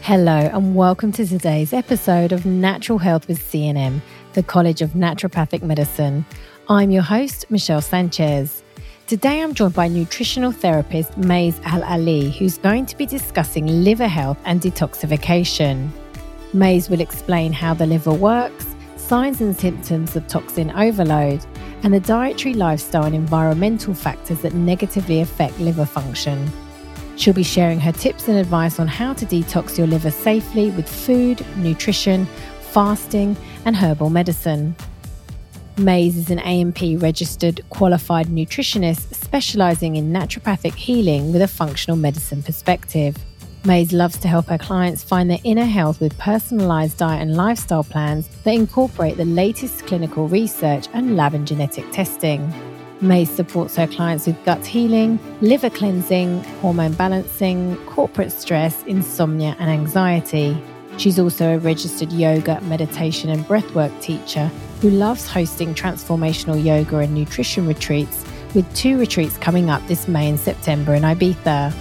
Hello and welcome to today's episode of Natural Health with CNM, the College of Naturopathic Medicine. I'm your host, Michelle Sanchez. Today I'm joined by nutritional therapist Mays Al-Ali, who's going to be discussing liver health and detoxification. Mays will explain how the liver works, signs and symptoms of toxin overload, and the dietary, lifestyle and environmental factors that negatively affect liver function. She'll be sharing her tips and advice on how to detox your liver safely with food, nutrition, fasting, and herbal medicine. Mays is an AMP registered qualified nutritionist specializing in naturopathic healing with a functional medicine perspective. Mays loves to help her clients find their inner health with personalized diet and lifestyle plans that incorporate the latest clinical research and lab and genetic testing. Mays supports her clients with gut healing, liver cleansing, hormone balancing, corporate stress, insomnia, and anxiety. She's also a registered yoga, meditation, and breathwork teacher who loves hosting transformational yoga and nutrition retreats, with 2 retreats coming up this May and September in Ibiza.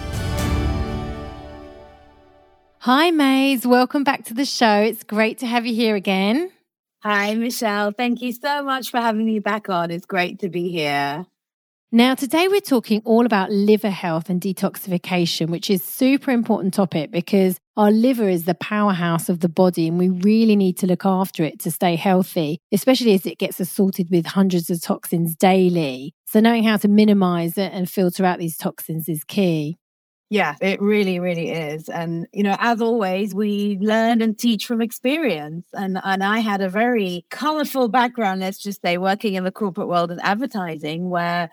Hi, Mays. Welcome back to the show. It's great to have you here again. Hi, Michelle. Thank you so much for having me back on. It's great to be here. Now, today we're talking all about liver health and detoxification, which is a super important topic because our liver is the powerhouse of the body and we really need to look after it to stay healthy, especially as it gets assaulted with hundreds of toxins daily. So knowing how to minimize it and filter out these toxins is key. Yeah, it really, really is. And, as always, we learn and teach from experience. And I had a very colorful background, let's just say, working in the corporate world and advertising, where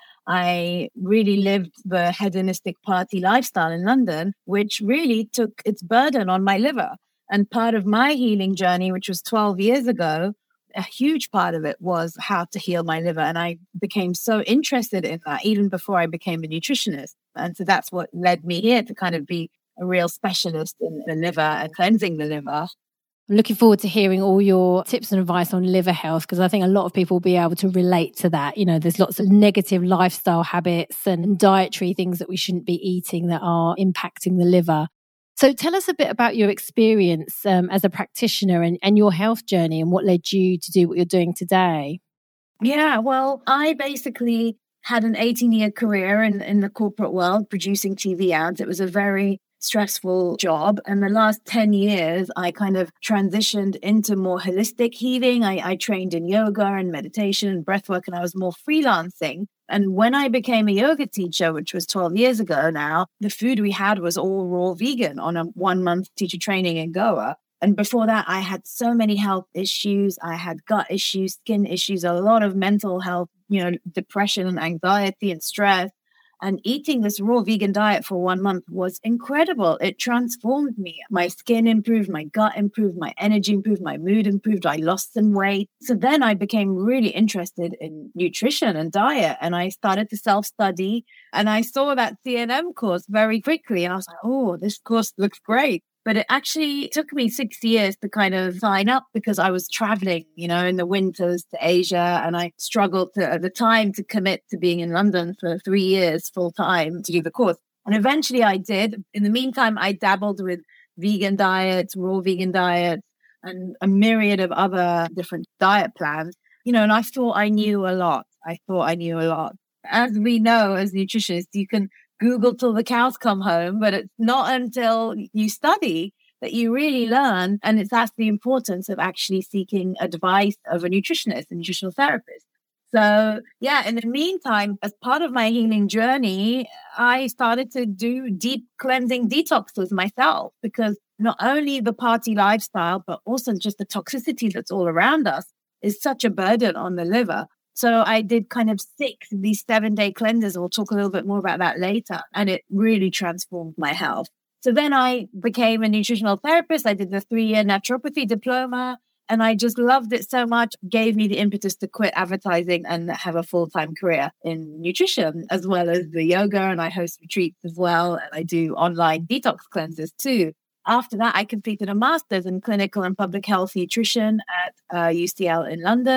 I really lived the hedonistic party lifestyle in London, which really took its burden on my liver. And part of my healing journey, which was 12 years ago, a huge part of it was how to heal my liver. And I became so interested in that even before I became a nutritionist. And so that's what led me here to kind of be a real specialist in the liver and cleansing the liver. I'm looking forward to hearing all your tips and advice on liver health, because I think a lot of people will be able to relate to that. There's lots of negative lifestyle habits and dietary things that we shouldn't be eating that are impacting the liver. So tell us a bit about your experience as a practitioner and your health journey and what led you to do what you're doing today. Yeah, well, I basically had an 18-year career in the corporate world producing TV ads. It was a very stressful job. And the last 10 years, I kind of transitioned into more holistic healing. I trained in yoga and meditation and breathwork, and I was more freelancing. And when I became a yoga teacher, which was 12 years ago now, the food we had was all raw vegan on a 1-month teacher training in Goa. And before that, I had so many health issues. I had gut issues, skin issues, a lot of mental health, depression and anxiety and stress. And eating this raw vegan diet for 1 month was incredible. It transformed me. My skin improved, my gut improved, my energy improved, my mood improved. I lost some weight. So then I became really interested in nutrition and diet. And I started to self-study. And I saw that CNM course very quickly. And I was like, oh, this course looks great. But it actually took me 6 years to kind of sign up because I was traveling, in the winters to Asia. And I struggled at the time to commit to being in London for 3 years full time to do the course. And eventually I did. In the meantime, I dabbled with vegan diets, raw vegan diets, and a myriad of other different diet plans, and I thought I knew a lot. As we know, as nutritionists, you can Google till the cows come home, but it's not until you study that you really learn. And that's the importance of actually seeking advice of a nutritionist, a nutritional therapist. So yeah, in the meantime, as part of my healing journey, I started to do deep cleansing detoxes myself, because not only the party lifestyle, but also just the toxicity that's all around us is such a burden on the liver. So I did kind of 6 of these 7-day cleanses. We'll talk a little bit more about that later. And it really transformed my health. So then I became a nutritional therapist. I did the 3-year naturopathy diploma. And I just loved it so much, gave me the impetus to quit advertising and have a full-time career in nutrition, as well as the yoga. And I host retreats as well. And I do online detox cleanses too. After that, I completed a master's in clinical and public health nutrition at UCL in London.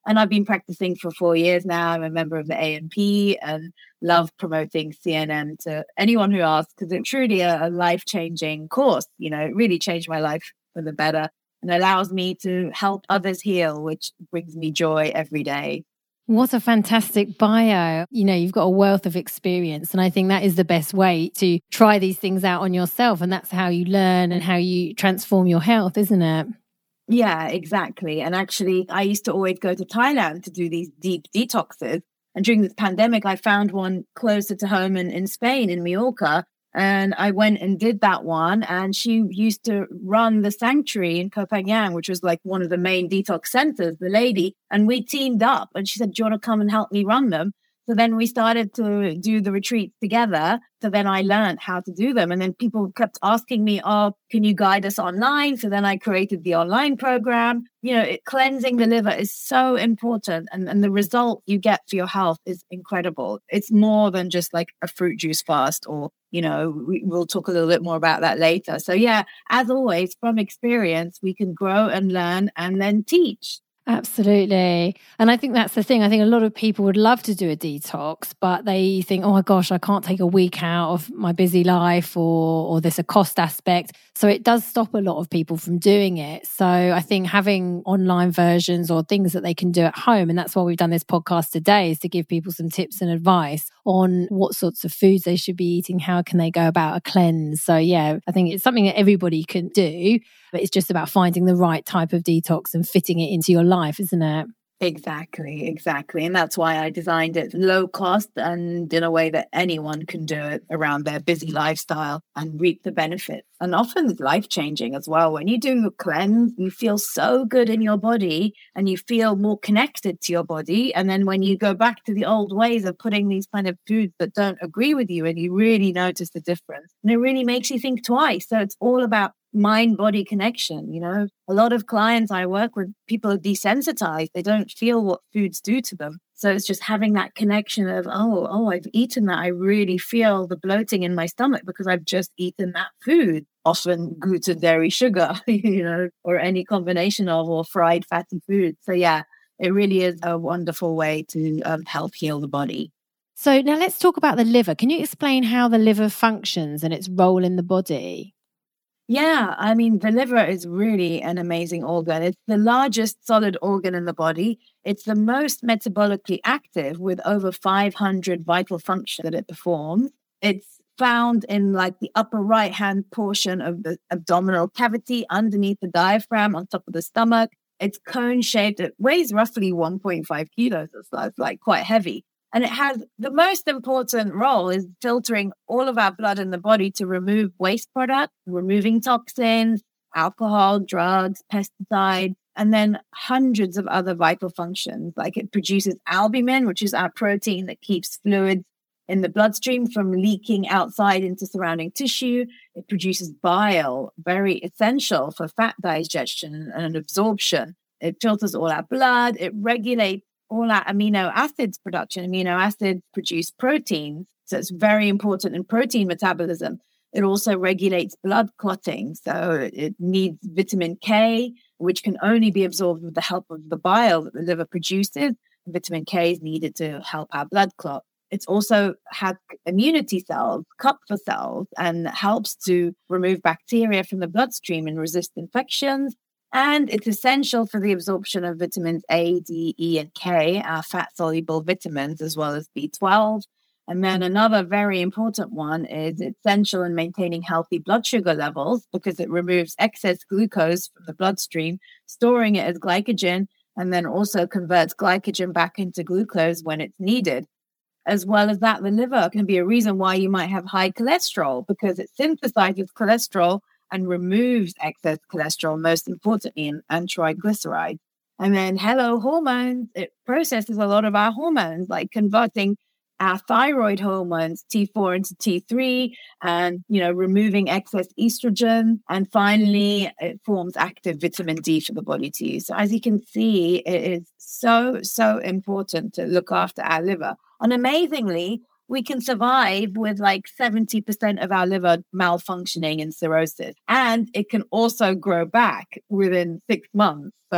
And I've been practicing for 4 years now. I'm a member of the ANP and love promoting CNM to anyone who asks, because it's truly a life-changing course. You know, it really changed my life for the better and allows me to help others heal, which brings me joy every day. What a fantastic bio. You know, you've got a wealth of experience, and I think that is the best way to try these things out on yourself. And that's how you learn and how you transform your health, isn't it? Yeah, exactly. And actually, I used to always go to Thailand to do these deep detoxes. And during this pandemic, I found one closer to home in Spain, in Mallorca. And I went and did that one. And she used to run the sanctuary in Koh Phangan, which was like one of the main detox centers, the lady. And we teamed up and she said, do you want to come and help me run them? So then we started to do the retreats together. So then I learned how to do them. And then people kept asking me, oh, can you guide us online? So then I created the online program. You know, cleansing the liver is so important. And the result you get for your health is incredible. It's more than just like a fruit juice fast or, you know, we'll talk a little bit more about that later. So yeah, as always, from experience, we can grow and learn and then teach. Absolutely. And I think that's the thing. I think a lot of people would love to do a detox, but they think, oh my gosh, I can't take a week out of my busy life or there's a cost aspect. So it does stop a lot of people from doing it. So I think having online versions or things that they can do at home, and that's why we've done this podcast today, is to give people some tips and advice on what sorts of foods they should be eating, how can they go about a cleanse. So yeah, I think it's something that everybody can do, but it's just about finding the right type of detox and fitting it into your life, isn't it? Exactly. And that's why I designed it low cost and in a way that anyone can do it around their busy lifestyle and reap the benefits. And often it's life-changing as well. When you do a cleanse, you feel so good in your body and you feel more connected to your body. And then when you go back to the old ways of putting these kind of foods that don't agree with you, and you really notice the difference, and it really makes you think twice. So it's all about mind-body connection. You know, a lot of clients I work with, people are desensitized. They don't feel what foods do to them. So it's just having that connection of, oh, I've eaten that. I really feel the bloating in my stomach because I've just eaten that food, often gluten, dairy, sugar, you know, or any combination of, or fried fatty foods. So yeah, it really is a wonderful way to help heal the body. So now let's talk about the liver. Can you explain how the liver functions and its role in the body? Yeah, I mean, the liver is really an amazing organ. It's the largest solid organ in the body. It's the most metabolically active with over 500 vital functions that it performs. It's found in like the upper right-hand portion of the abdominal cavity underneath the diaphragm on top of the stomach. It's cone-shaped. It weighs roughly 1.5 kilos. So it's like quite heavy. And it has the most important role is filtering all of our blood in the body to remove waste products, removing toxins, alcohol, drugs, pesticides, and then hundreds of other vital functions. Like it produces albumin, which is our protein that keeps fluids in the bloodstream from leaking outside into surrounding tissue. It produces bile, very essential for fat digestion and absorption. It filters all our blood. It regulates all our amino acids production. Amino acids produce proteins, so it's very important in protein metabolism. It also regulates blood clotting, so it needs vitamin K, which can only be absorbed with the help of the bile that the liver produces. Vitamin K is needed to help our blood clot. It's also has immunity cells, Kupffer cells, and helps to remove bacteria from the bloodstream and resist infections. And it's essential for the absorption of vitamins A, D, E, and K, our fat-soluble vitamins, as well as B12. And then another very important one is it's essential in maintaining healthy blood sugar levels because it removes excess glucose from the bloodstream, storing it as glycogen, and then also converts glycogen back into glucose when it's needed. As well as that, the liver can be a reason why you might have high cholesterol because it synthesizes cholesterol and removes excess cholesterol, most importantly, and triglycerides. And then hormones. It processes a lot of our hormones, like converting our thyroid hormones, T4 into T3, and, removing excess estrogen. And finally, it forms active vitamin D for the body to use. So as you can see, it is so, so important to look after our liver. And amazingly, we can survive with like 70% of our liver malfunctioning and cirrhosis. And it can also grow back within 6 months. So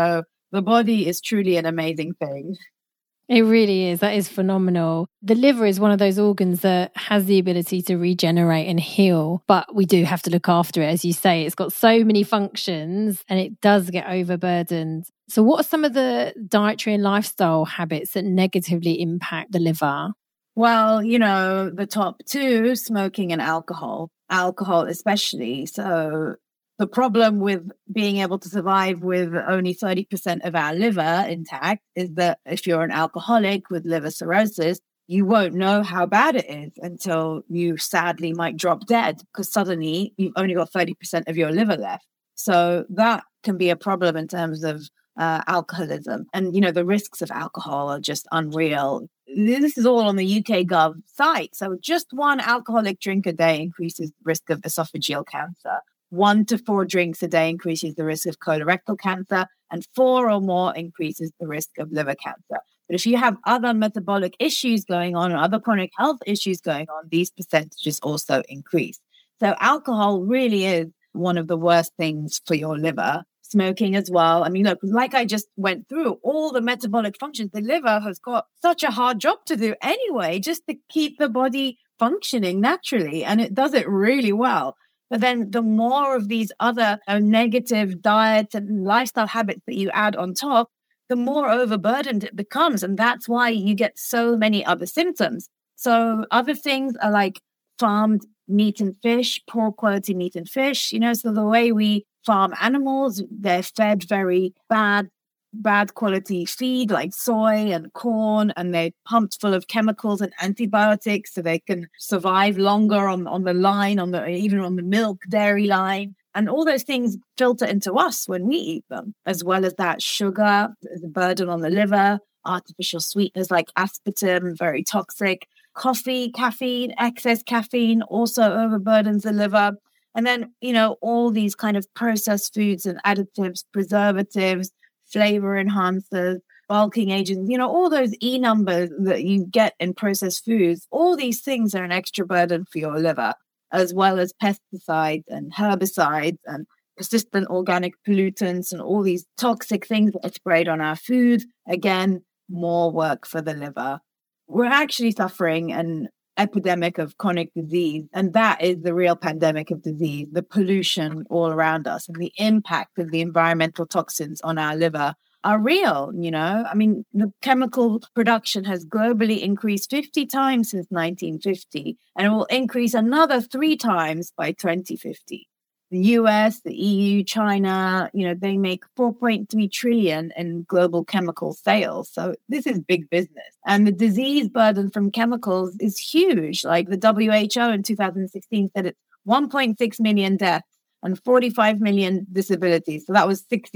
the body is truly an amazing thing. It really is. That is phenomenal. The liver is one of those organs that has the ability to regenerate and heal, but we do have to look after it. As you say, it's got so many functions and it does get overburdened. So what are some of the dietary and lifestyle habits that negatively impact the liver? Well, the top two, smoking and alcohol especially. So the problem with being able to survive with only 30% of our liver intact is that if you're an alcoholic with liver cirrhosis, you won't know how bad it is until you sadly might drop dead because suddenly you've only got 30% of your liver left. So that can be a problem in terms of alcoholism. And, the risks of alcohol are just unreal. This is all on the UK Gov site. So just one alcoholic drink a day increases the risk of esophageal cancer. 1 to 4 drinks a day increases the risk of colorectal cancer, and 4 or more increases the risk of liver cancer. But if you have other metabolic issues going on or other chronic health issues going on, these percentages also increase. So alcohol really is one of the worst things for your liver. Smoking as well. I mean, look, like I just went through, all the metabolic functions, the liver has got such a hard job to do anyway, just to keep the body functioning naturally. And it does it really well. But then the more of these other negative diets and lifestyle habits that you add on top, the more overburdened it becomes. And that's why you get so many other symptoms. So other things are like farmed meat and fish, poor quality meat and fish. So the way we farm animals, they're fed very bad quality feed like soy and corn, and they're pumped full of chemicals and antibiotics so they can survive longer on the line, even on the milk dairy line. And all those things filter into us when we eat them. As well as that, sugar is a burden on the liver, artificial sweeteners like aspartame, very toxic. Coffee, caffeine, excess caffeine also overburdens the liver. And then, all these kind of processed foods and additives, preservatives, flavor enhancers, bulking agents, all those E numbers that you get in processed foods, all these things are an extra burden for your liver, as well as pesticides and herbicides and persistent organic pollutants and all these toxic things that are sprayed on our food. Again, more work for the liver. We're actually suffering an epidemic of chronic disease, and that is the real pandemic of disease, the pollution all around us and the impact of the environmental toxins on our liver are real. I mean, the chemical production has globally increased 50 times since 1950, and it will increase another 3 times by 2050. The US, the EU, China, they make 4.3 trillion in global chemical sales. So this is big business. And the disease burden from chemicals is huge. Like the WHO in 2016 said it's 1.6 million deaths and 45 million disabilities. So that was 7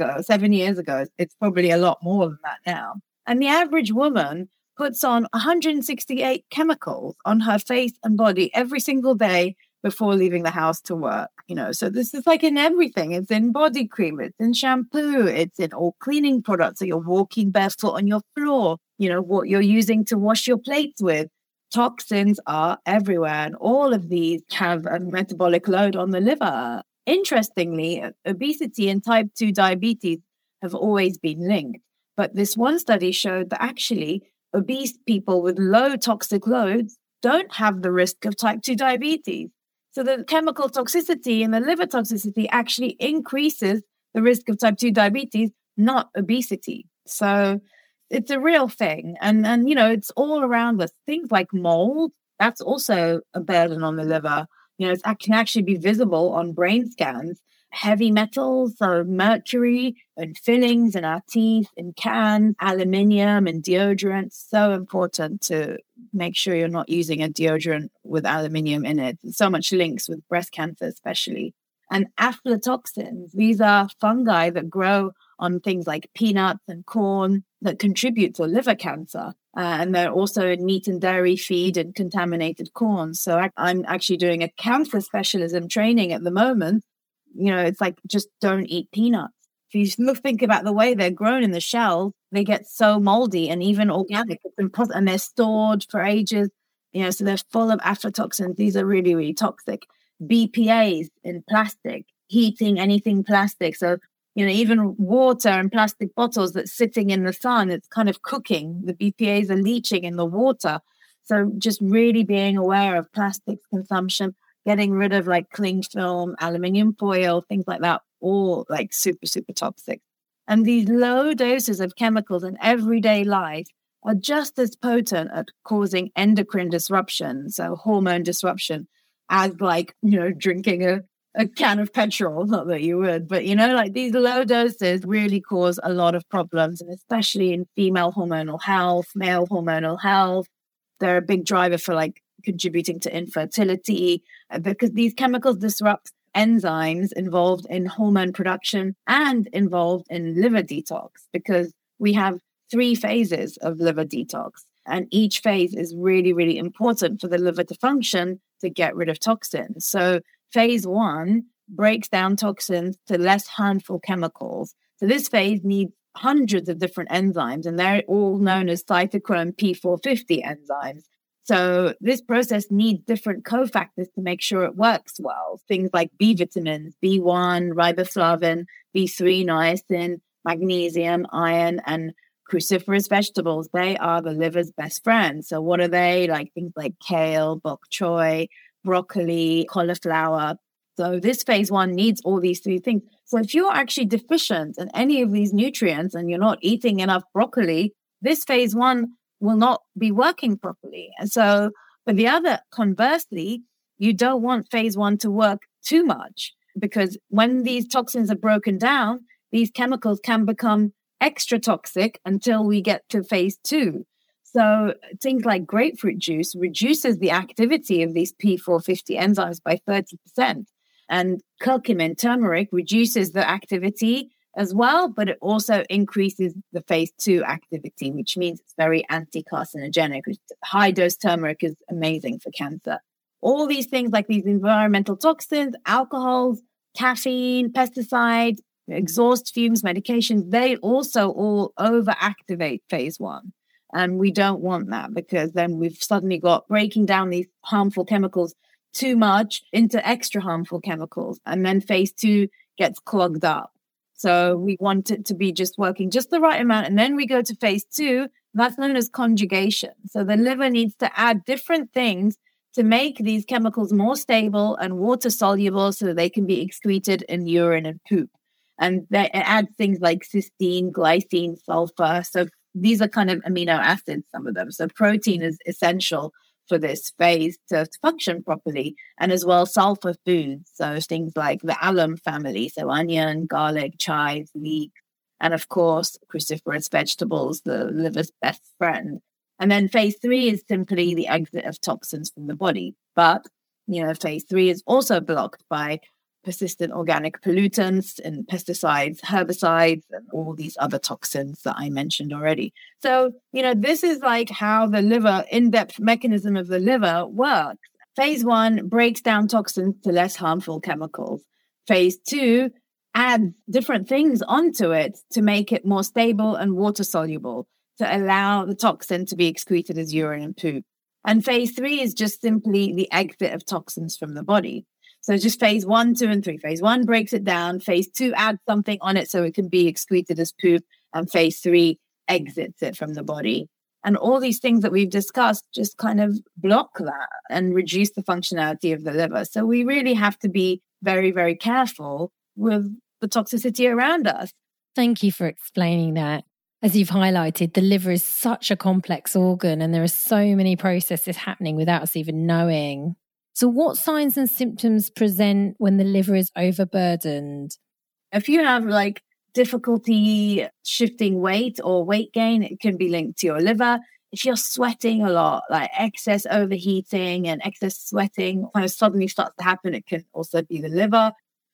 years ago. It's probably a lot more than that now. And the average woman puts on 168 chemicals on her face and body every single day before leaving the house to work. So this is like in everything. It's in body cream, it's in shampoo, it's in all cleaning products. So you're walking barefoot on your floor, what you're using to wash your plates with. Toxins are everywhere, and all of these have a metabolic load on the liver. Interestingly, obesity and type 2 diabetes have always been linked. But this one study showed that actually obese people with low toxic loads don't have the risk of type 2 diabetes. So the chemical toxicity and the liver toxicity actually increases the risk of type 2 diabetes, not obesity. So it's a real thing. And it's all around us. Things like mold, that's also a burden on the liver. It can actually be visible on brain scans. Heavy metals, so mercury and fillings in our teeth, in cans, aluminium and deodorant. So important to make sure you're not using a deodorant with aluminium in it. So much links with breast cancer especially. And aflatoxins, these are fungi that grow on things like peanuts and corn that contribute to liver cancer. And they're also in meat and dairy feed and contaminated corn. So I'm actually doing a cancer specialism training at the moment. It's like, just don't eat peanuts. If you think about the way they're grown in the shells, they get so moldy, and even organic, and they're stored for ages. So they're full of aflatoxins. These are really, really toxic. BPAs in plastic, heating anything plastic. So even water and plastic bottles that's sitting in the sun, it's kind of cooking. The BPAs are leaching in the water. So just really being aware of plastics consumption, getting rid of like cling film, aluminium foil, things like that, all like super, super toxic. And these low doses of chemicals in everyday life are just as potent at causing endocrine disruption, so hormone disruption, as like, drinking a can of petrol. Not that you would, but, like these low doses really cause a lot of problems, and especially in female hormonal health, male hormonal health. They're a big driver for like contributing to infertility because these chemicals disrupt enzymes involved in hormone production and involved in liver detox, because we have 3 phases of liver detox. And each phase is really, really important for the liver to function to get rid of toxins. So phase 1 breaks down toxins to less harmful chemicals. So this phase needs hundreds of different enzymes, and they're all known as cytochrome P450 enzymes. So this process needs different cofactors to make sure it works well. Things like B vitamins, B1, riboflavin, B3, niacin, magnesium, iron, and cruciferous vegetables. They are the liver's best friends. So what are they? Like things like kale, bok choy, broccoli, cauliflower. So this phase 1 needs all these 3 things. So if you're actually deficient in any of these nutrients and you're not eating enough broccoli, this phase 1 will not be working properly. And so, but the other, conversely, you don't want phase 1 to work too much, because when these toxins are broken down, these chemicals can become extra toxic until we get to phase 2. So things like grapefruit juice reduces the activity of these P450 enzymes by 30%. And curcumin, turmeric, reduces the activity as well, but it also increases the phase 2 activity, which means it's very anti-carcinogenic. High dose turmeric is amazing for cancer. All these things like these environmental toxins, alcohols, caffeine, pesticides, exhaust fumes, medications, they also all overactivate phase 1. And we don't want that, because then we've suddenly got breaking down these harmful chemicals too much into extra harmful chemicals. And then phase 2 gets clogged up. So we want it to be just working just the right amount. And then we go to phase 2, that's known as conjugation. So the liver needs to add different things to make these chemicals more stable and water soluble so that they can be excreted in urine and poop. And they add things like cysteine, glycine, sulfur. So these are kind of amino acids, some of them. So protein is essential for this phase to function properly, and as well sulfur foods, so things like the alum family, so onion, garlic, chives, leeks, and of course cruciferous vegetables, the liver's best friend. And then phase 3 is simply the exit of toxins from the body, but phase 3 is also blocked by persistent organic pollutants and pesticides, herbicides, and all these other toxins that I mentioned already. So, this is like how the liver, in-depth mechanism of the liver works. Phase 1 breaks down toxins to less harmful chemicals. Phase 2 adds different things onto it to make it more stable and water soluble, to allow the toxin to be excreted as urine and poop. And phase 3 is just simply the exit of toxins from the body. So just phase 1, 2, and 3. Phase 1 breaks it down. Phase 2 adds something on it so it can be excreted as poop. And phase 3 exits it from the body. And all these things that we've discussed just kind of block that and reduce the functionality of the liver. So we really have to be very, very careful with the toxicity around us. Thank you for explaining that. As you've highlighted, the liver is such a complex organ and there are so many processes happening without us even knowing. So what signs and symptoms present when the liver is overburdened? If you have like difficulty shifting weight or weight gain, it can be linked to your liver. If you're sweating a lot, like excess overheating and excess sweating kind of suddenly starts to happen, it can also be the liver.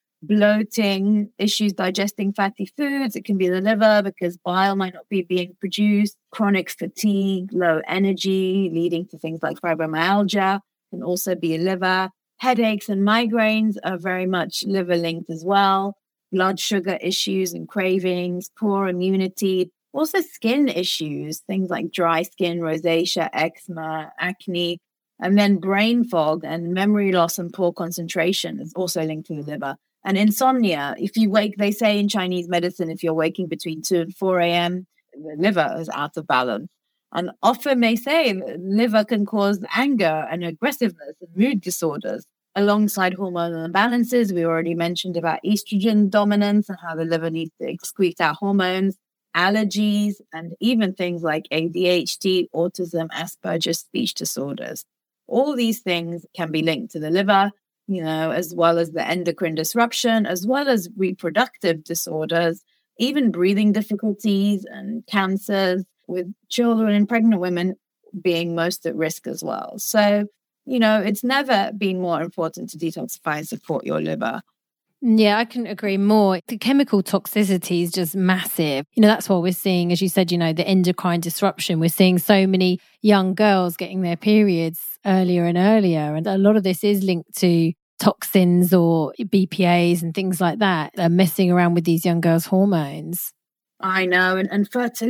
Bloating, issues digesting fatty foods, it can be the liver because bile might not be being produced. Chronic fatigue, low energy, leading to things like fibromyalgia, can also be a liver. Headaches and migraines are very much liver linked as well. Blood sugar issues and cravings, poor immunity, also skin issues, things like dry skin, rosacea, eczema, acne, and then brain fog and memory loss and poor concentration is also linked to the liver. And insomnia, if you wake, they say in Chinese medicine, if you're waking between 2 and 4 a.m., the liver is out of balance. And often they say liver can cause anger and aggressiveness and mood disorders alongside hormonal imbalances. We already mentioned about estrogen dominance and how the liver needs to excrete our hormones, allergies, and even things like ADHD, autism, Asperger's, speech disorders. All these things can be linked to the liver, as well as the endocrine disruption, as well as reproductive disorders, even breathing difficulties and cancers, with children and pregnant women being most at risk as well. So, it's never been more important to detoxify and support your liver. Yeah, I couldn't agree more. The chemical toxicity is just massive. That's what we're seeing, as you said, the endocrine disruption. We're seeing so many young girls getting their periods earlier and earlier. And a lot of this is linked to toxins or BPAs and things like that. They're messing around with these young girls' hormones. I know. And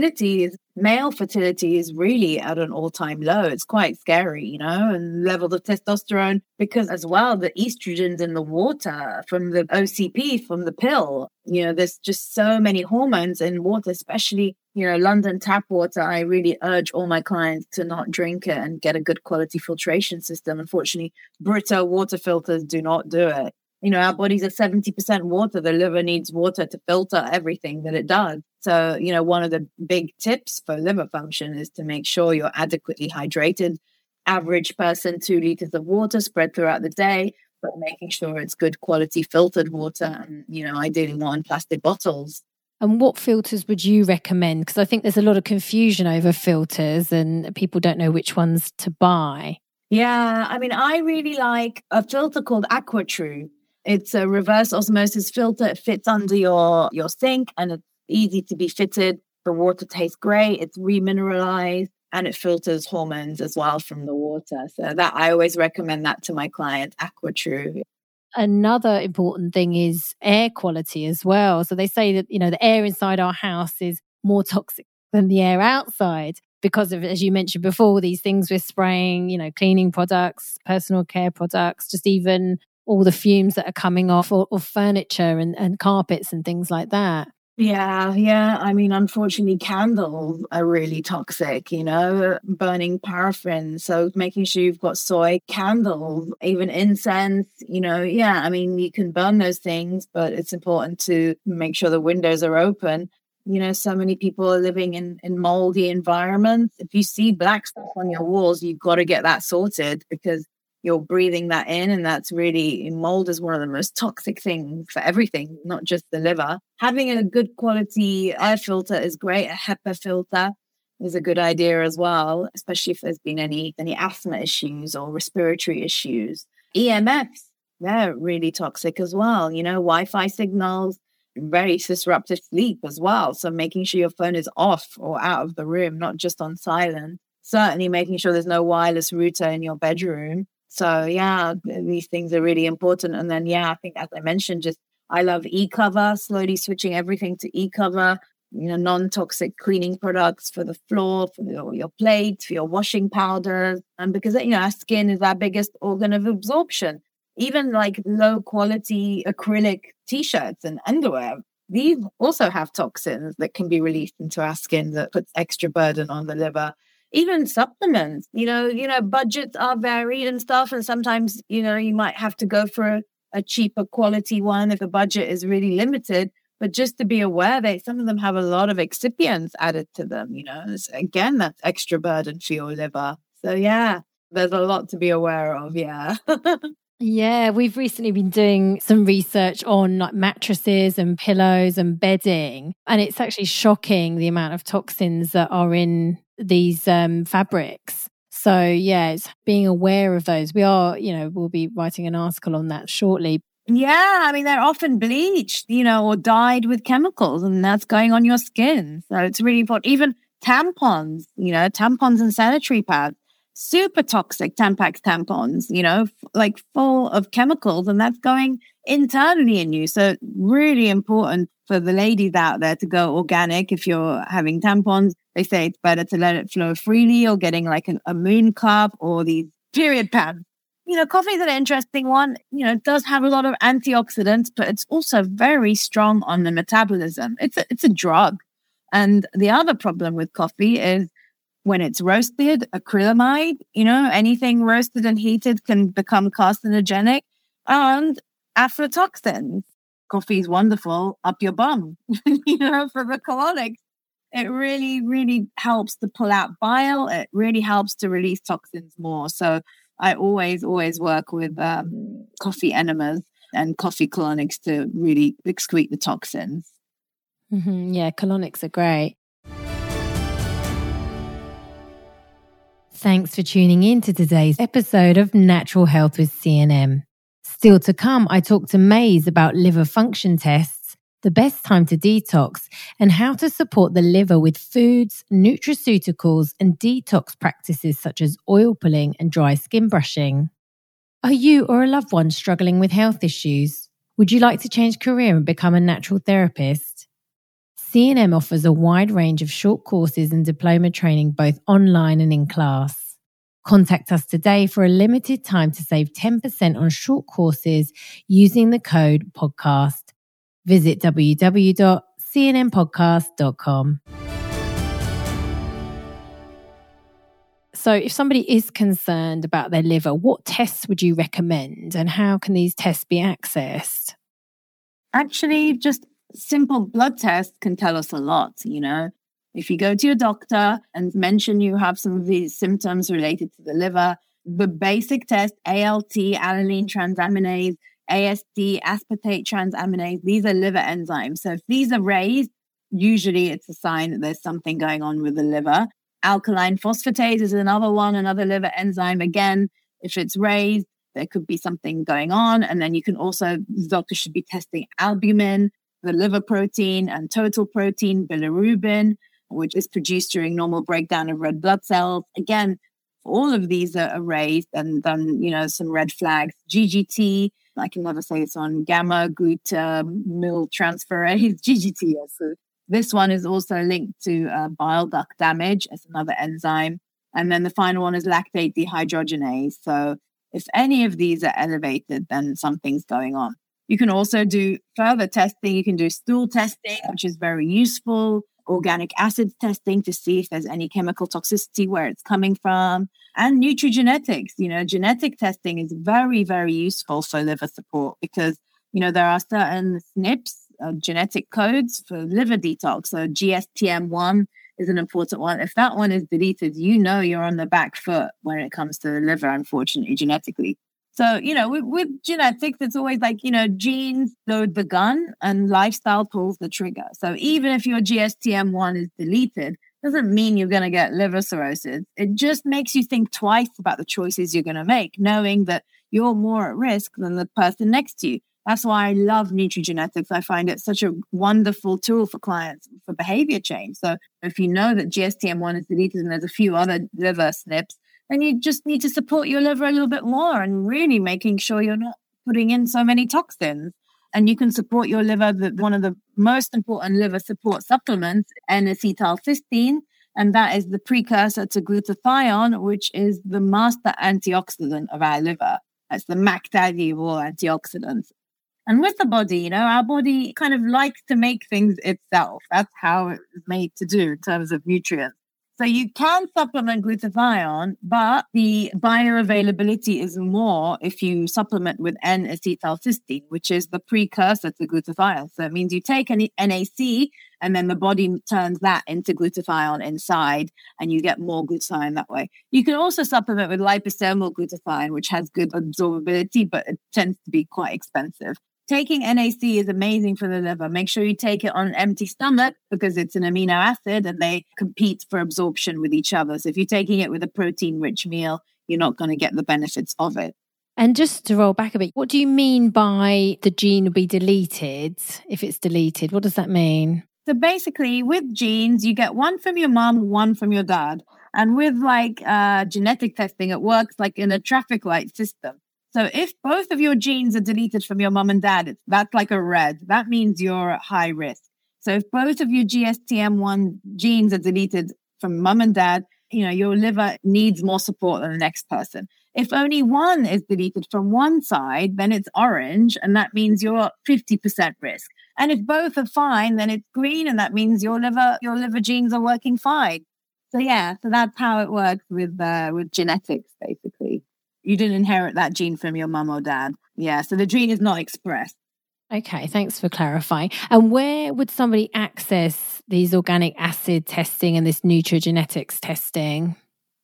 male fertility is really at an all-time low. It's quite scary, and levels of testosterone, because as well, the estrogens in the water from the OCP, from the pill, there's just so many hormones in water, especially, London tap water. I really urge all my clients to not drink it and get a good quality filtration system. Unfortunately, Brita water filters do not do it. Our bodies are 70% water. The liver needs water to filter everything that it does. So, one of the big tips for liver function is to make sure you're adequately hydrated. Average person, 2 liters of water spread throughout the day, but making sure it's good quality filtered water and, ideally not in plastic bottles. And what filters would you recommend? Because I think there's a lot of confusion over filters and people don't know which ones to buy. Yeah, I really like a filter called AquaTrue. It's a reverse osmosis filter. It fits under your sink and it's easy to be fitted. The water tastes great. It's remineralized and it filters hormones as well from the water. So that I always recommend that to my clients, AquaTrue. Another important thing is air quality as well. So they say that, the air inside our house is more toxic than the air outside because of, as you mentioned before, these things we're spraying, cleaning products, personal care products, just even all the fumes that are coming off or furniture and carpets and things like that. Yeah. Unfortunately, candles are really toxic, burning paraffin. So making sure you've got soy candles, even incense, you can burn those things, but it's important to make sure the windows are open. So many people are living in moldy environments. If you see black stuff on your walls, you've got to get that sorted because you're breathing that in, and that's really, mold is one of the most toxic things for everything, not just the liver. Having a good quality air filter is great. A HEPA filter is a good idea as well, especially if there's been any asthma issues or respiratory issues. EMFs, they're really toxic as well. Wi-Fi signals, very disruptive sleep as well. So making sure your phone is off or out of the room, not just on silent. Certainly making sure there's no wireless router in your bedroom. So, these things are really important. And then, I think, as I mentioned, I love e-cover, slowly switching everything to e-cover, non-toxic cleaning products for the floor, for your plates, for your washing powders. And because, our skin is our biggest organ of absorption. Even like low quality acrylic t-shirts and underwear, these also have toxins that can be released into our skin that puts extra burden on the liver. Even supplements, budgets are varied and stuff. And sometimes, you might have to go for a cheaper quality one if the budget is really limited. But just to be aware that some of them have a lot of excipients added to them, again, that's extra burden for your liver. So, there's a lot to be aware of. Yeah. Yeah, we've recently been doing some research on like mattresses and pillows and bedding. And it's actually shocking the amount of toxins that are in these fabrics. So it's being aware of those. We are, we'll be writing an article on that shortly. Yeah, they're often bleached, or dyed with chemicals, and that's going on your skin. So it's really important. Even tampons, tampons and sanitary pads, super toxic Tampax tampons, like full of chemicals, and that's going internally in you. So really important for the ladies out there to go organic. If you're having tampons, they say it's better to let it flow freely, or getting like a moon cup or these period pads. coffee is an interesting one. It does have a lot of antioxidants, but it's also very strong on the metabolism. It's a drug. And the other problem with coffee is when it's roasted, acrylamide, anything roasted and heated can become carcinogenic, and aflatoxins. Coffee is wonderful up your bum, for the colonics. It really, really helps to pull out bile. It really helps to release toxins more. So I always work with coffee enemas and coffee colonics to really excrete the toxins. Mm-hmm. Yeah, colonics are great. Thanks for tuning in to today's episode of Natural Health with CNM. Still to come, I talk to Maze about liver function tests, the best time to detox, and how to support the liver with foods, nutraceuticals, and detox practices such as oil pulling and dry skin brushing. Are you or a loved one struggling with health issues? Would you like to change career and become a natural therapist? CNM offers a wide range of short courses and diploma training both online and in class. Contact us today for a limited time to save 10% on short courses using the code podcast. Visit www.cnmpodcast.com. So if somebody is concerned about their liver, what tests would you recommend and how can these tests be accessed? Actually, just simple blood tests can tell us a lot, If you go to your doctor and mention you have some of these symptoms related to the liver, the basic test, ALT, alanine transaminase, AST, aspartate transaminase, these are liver enzymes. So if these are raised, usually it's a sign that there's something going on with the liver. Alkaline phosphatase is another liver enzyme. Again, if it's raised, there could be something going on. And then you can also, the doctor should be testing albumin, the liver protein, and total protein, bilirubin, which is produced during normal breakdown of red blood cells. Again, all of these are raised, and then, some red flags. GGT, I can never say it's on, gamma glutamyl transferase, GGT. Yes. So this one is also linked to bile duct damage as another enzyme. And then the final one is lactate dehydrogenase. So if any of these are elevated, then something's going on. You can also do further testing. You can do stool testing, which is very useful. Organic acid testing to see if there's any chemical toxicity, where it's coming from, and nutrigenetics. Genetic testing is very, very useful for liver support because, there are certain SNPs, genetic codes for liver detox. So GSTM1 is an important one. If that one is deleted, you're on the back foot when it comes to the liver, unfortunately, genetically. So, with genetics, it's always like, genes load the gun and lifestyle pulls the trigger. So even if your GSTM1 is deleted, doesn't mean you're going to get liver cirrhosis. It just makes you think twice about the choices you're going to make, knowing that you're more at risk than the person next to you. That's why I love nutrigenetics. I find it such a wonderful tool for clients for behavior change. So if you know that GSTM1 is deleted and there's a few other liver SNPs, then you just need to support your liver a little bit more and really making sure you're not putting in so many toxins. And you can support your liver. One of the most important liver support supplements, N-acetylcysteine, and that is the precursor to glutathione, which is the master antioxidant of our liver. That's the Mac Daddy of all antioxidants. And with the body, our body kind of likes to make things itself. That's how it's made to do in terms of nutrients. So you can supplement glutathione, but the bioavailability is more if you supplement with N-acetylcysteine, which is the precursor to glutathione. So it means you take an NAC and then the body turns that into glutathione inside and you get more glutathione that way. You can also supplement with liposomal glutathione, which has good absorbability, but it tends to be quite expensive. Taking NAC is amazing for the liver. Make sure you take it on an empty stomach because it's an amino acid and they compete for absorption with each other. So if you're taking it with a protein-rich meal, you're not going to get the benefits of it. And just to roll back a bit, what do you mean by the gene will be deleted if it's deleted? What does that mean? So basically with genes, you get one from your mom, one from your dad. And with genetic testing, it works like in a traffic light system. So if both of your genes are deleted from your mom and dad, that's like a red. That means you're at high risk. So if both of your GSTM1 genes are deleted from mom and dad, your liver needs more support than the next person. If only one is deleted from one side, then it's orange, and that means you're at 50% risk. And if both are fine, then it's green, and that means your liver genes are working fine. So that's how it works with genetics, basically. You didn't inherit that gene from your mum or dad. Yeah, so the gene is not expressed. Okay, thanks for clarifying. And where would somebody access these organic acid testing and this nutrigenetics testing?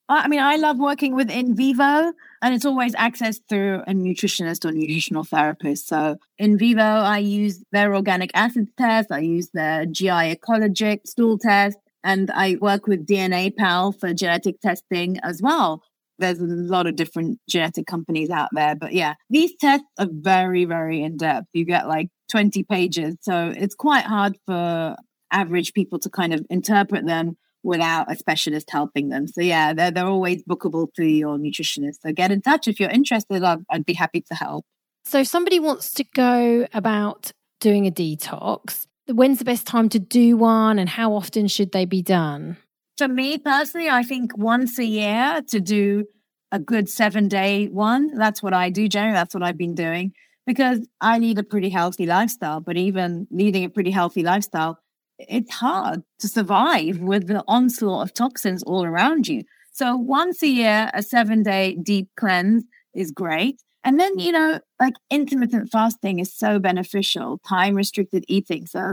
I love working with In Vivo, and it's always accessed through a nutritionist or nutritional therapist. So In Vivo, I use their organic acid test. I use their GI ecologic stool test, and I work with DNA Pal for genetic testing as well. There's a lot of different genetic companies out there. But these tests are very, very in-depth. You get like 20 pages. So it's quite hard for average people to kind of interpret them without a specialist helping them. So they're always bookable through your nutritionist. So get in touch if you're interested. I'd be happy to help. So if somebody wants to go about doing a detox, when's the best time to do one and how often should they be done? For me personally, I think once a year to do a good 7-day one. That's what I do generally. That's what I've been doing because I lead a pretty healthy lifestyle. But even leading a pretty healthy lifestyle, it's hard to survive with the onslaught of toxins all around you. So once a year, a 7-day deep cleanse is great. And then, like intermittent fasting is so beneficial, time-restricted eating. So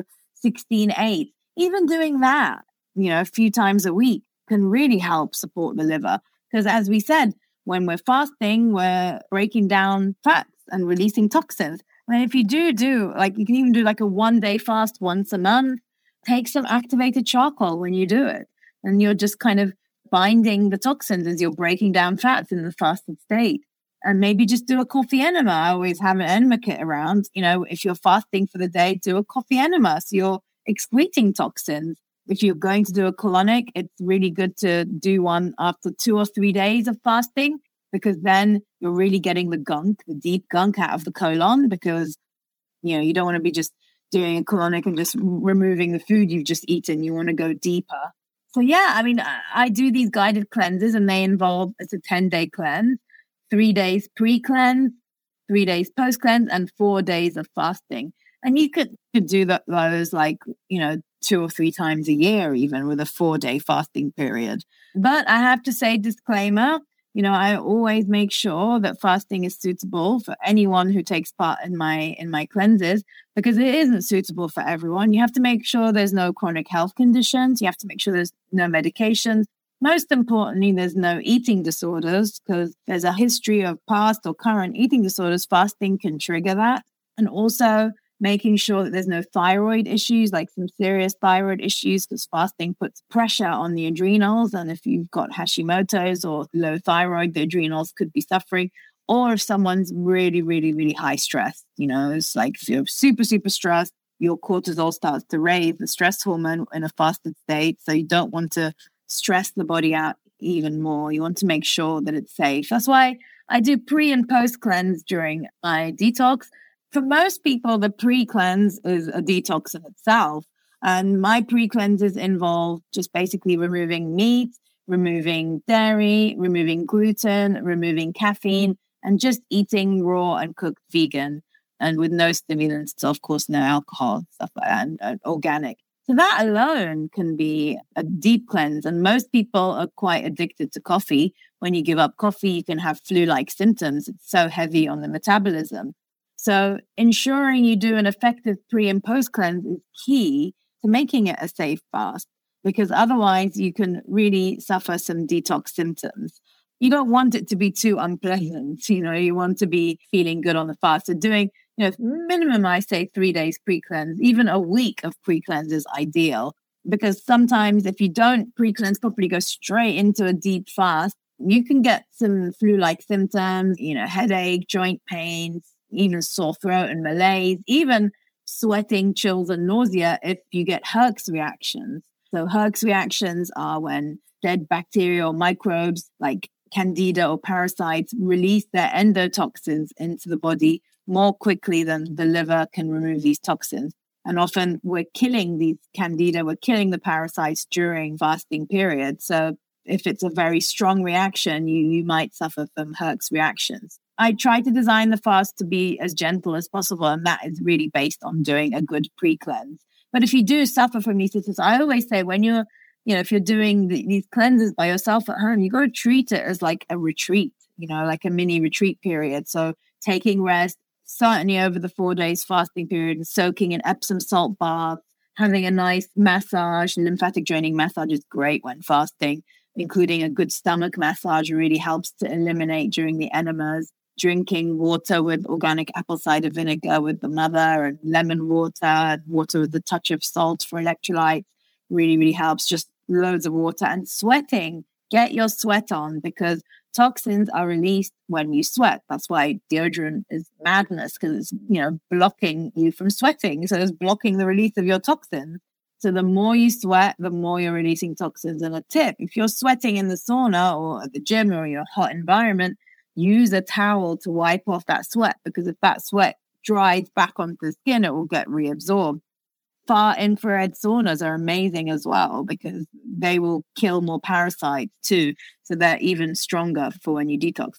16-8, even doing that, a few times a week can really help support the liver. Because as we said, when we're fasting, we're breaking down fats and releasing toxins. And if you do like, you can even do like a 1-day fast once a month. Take some activated charcoal when you do it. And you're just kind of binding the toxins as you're breaking down fats in the fasted state. And maybe just do a coffee enema. I always have an enema kit around. If you're fasting for the day, do a coffee enema. So you're excreting toxins. If you're going to do a colonic, it's really good to do one after 2 or 3 days of fasting, because then you're really getting the deep gunk out of the colon, because, you don't want to be just doing a colonic and just removing the food you've just eaten. You want to go deeper. So I do these guided cleanses, and they involve, it's a 10-day cleanse, 3 days pre-cleanse, 3 days post-cleanse, and 4 days of fasting. And you could do those 2 or 3 times a year, even with a 4-day fasting period. But I have to say, disclaimer, I always make sure that fasting is suitable for anyone who takes part in my cleanses, because it isn't suitable for everyone. You have to make sure there's no chronic health conditions. You have to make sure there's no medications. Most importantly, there's no eating disorders, because there's a history of past or current eating disorders. Fasting can trigger that. And also making sure that there's no thyroid issues, like some serious thyroid issues, because fasting puts pressure on the adrenals. And if you've got Hashimoto's or low thyroid, the adrenals could be suffering. Or if someone's really, really, really high stress, it's like if you're super, super stressed, your cortisol starts to raise, the stress hormone, in a fasted state. So you don't want to stress the body out even more. You want to make sure that it's safe. That's why I do pre and post cleanse during my detox. For most people, the pre-cleanse is a detox in itself. And my pre-cleanses involve just basically removing meat, removing dairy, removing gluten, removing caffeine, and just eating raw and cooked vegan, and with no stimulants, so of course no alcohol, stuff like that, and organic. So that alone can be a deep cleanse. And most people are quite addicted to coffee. When you give up coffee, you can have flu-like symptoms. It's so heavy on the metabolism. So ensuring you do an effective pre and post cleanse is key to making it a safe fast, because otherwise you can really suffer some detox symptoms. You don't want it to be too unpleasant. You want to be feeling good on the fast. So doing, minimum, I say 3 days pre-cleanse, even a week of pre-cleanse is ideal, because sometimes if you don't pre-cleanse properly, go straight into a deep fast, you can get some flu-like symptoms, headache, joint pains, even sore throat and malaise, even sweating, chills, and nausea if you get Herx reactions. So Herx reactions are when dead bacteria or microbes like Candida or parasites release their endotoxins into the body more quickly than the liver can remove these toxins. And often we're killing these Candida, we're killing the parasites during fasting periods. So if it's a very strong reaction, you might suffer from Herx reactions. I try to design the fast to be as gentle as possible, and that is really based on doing a good pre-cleanse. But if you do suffer from these symptoms, I always say when you're, if you're doing these cleanses by yourself at home, you got to treat it as like a retreat, like a mini retreat period. So taking rest, certainly over the 4 days fasting period, soaking in Epsom salt bath, having a nice massage. Lymphatic draining massage is great when fasting, including a good stomach massage really helps to eliminate during the enemas. Drinking water with organic apple cider vinegar with the mother, and lemon water with a touch of salt for electrolytes really, really helps. Just loads of water. And sweating. Get your sweat on, because toxins are released when you sweat. That's why deodorant is madness, because it's, blocking you from sweating. So it's blocking the release of your toxins. So the more you sweat, the more you're releasing toxins. And a tip, if you're sweating in the sauna or at the gym or your hot environment, use a towel to wipe off that sweat, because if that sweat dries back onto the skin, it will get reabsorbed. Far infrared saunas are amazing as well, because they will kill more parasites too. So they're even stronger for when you detox.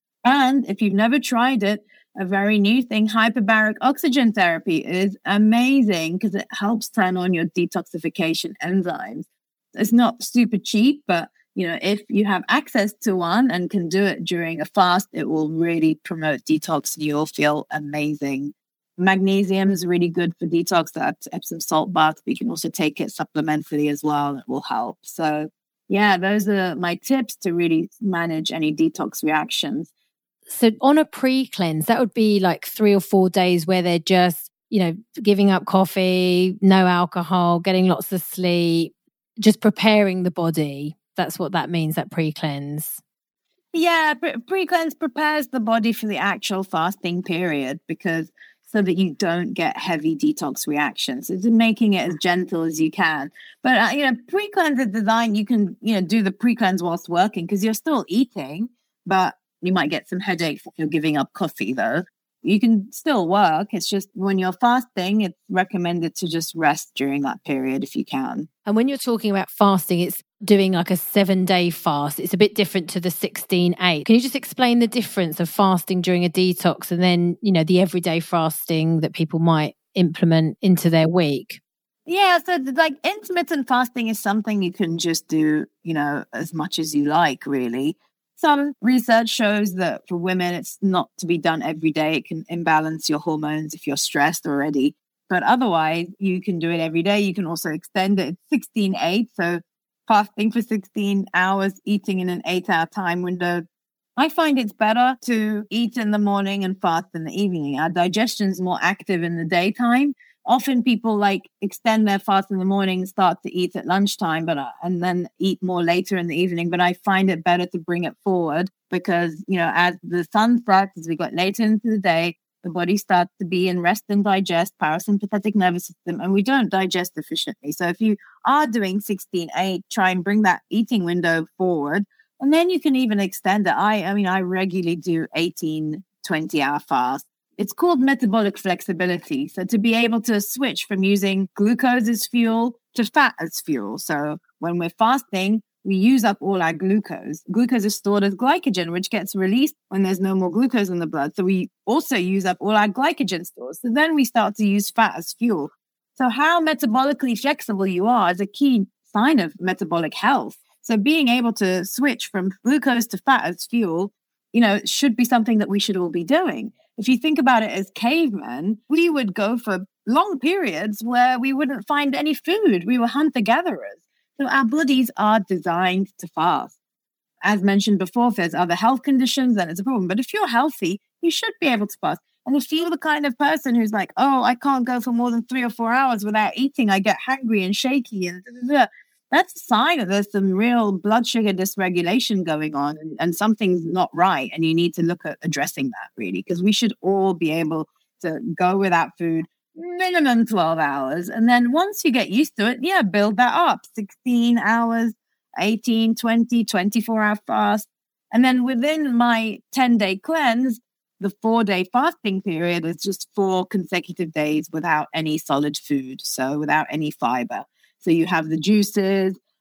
And if you've never tried it, a very new thing, hyperbaric oxygen therapy is amazing because it helps turn on your detoxification enzymes. It's not super cheap, but if you have access to one and can do it during a fast, it will really promote detox and you'll feel amazing. Magnesium is really good for detox. That's Epsom salt bath, but you can also take it supplementally as well. It will help. So yeah, those are my tips to really manage any detox reactions. So on a pre-cleanse, that would be like 3 or 4 days where they're just, giving up coffee, no alcohol, getting lots of sleep, just preparing the body. That's what that means, that pre-cleanse. Yeah, pre-cleanse prepares the body for the actual fasting period, because so that you don't get heavy detox reactions. It's making it as gentle as you can. But, pre-cleanse is designed, you can, do the pre-cleanse whilst working, because you're still eating, but you might get some headaches if you're giving up coffee, though. You can still work. It's just when you're fasting, it's recommended to just rest during that period if you can. And when you're talking about fasting, it's doing like a 7-day fast. It's a bit different to the 16-8. Can you just explain the difference of fasting during a detox and then, the everyday fasting that people might implement into their week? Yeah, so like intermittent fasting is something you can just do, as much as you like, really. Some research shows that for women, it's not to be done every day. It can imbalance your hormones if you're stressed already. But otherwise, you can do it every day. You can also extend it. It's 16-8. So fasting for 16 hours, eating in an 8-hour time window. I find it's better to eat in the morning and fast in the evening. Our digestion is more active in the daytime. Often people extend their fast in the morning, start to eat at lunchtime, and then eat more later in the evening. But I find it better to bring it forward because, as the sun sets, as we got later into the day, the body starts to be in rest and digest, parasympathetic nervous system, and we don't digest efficiently. So if you are doing 16-8, try and bring that eating window forward. And then you can even extend it. I regularly do 18, 20-hour fast. It's called metabolic flexibility. So to be able to switch from using glucose as fuel to fat as fuel. So when we're fasting, we use up all our glucose. Glucose is stored as glycogen, which gets released when there's no more glucose in the blood. So we also use up all our glycogen stores. So then we start to use fat as fuel. So how metabolically flexible you are is a key sign of metabolic health. So being able to switch from glucose to fat as fuel, should be something that we should all be doing. If you think about it as cavemen, we would go for long periods where we wouldn't find any food. We were hunter-gatherers. So our bodies are designed to fast. As mentioned before, if there's other health conditions, then it's a problem. But if you're healthy, you should be able to fast. And if you're the kind of person who's like, oh, I can't go for more than 3 or 4 hours without eating, I get hungry and shaky and that's a sign that there's some real blood sugar dysregulation going on and something's not right. And you need to look at addressing that, really, because we should all be able to go without food minimum 12 hours. And then once you get used to it, build that up. 16 hours, 18, 20, 24-hour fast. And then within my 10-day cleanse, the 4-day fasting period is just 4 consecutive days without any solid food, so without any fiber. So you have the juices,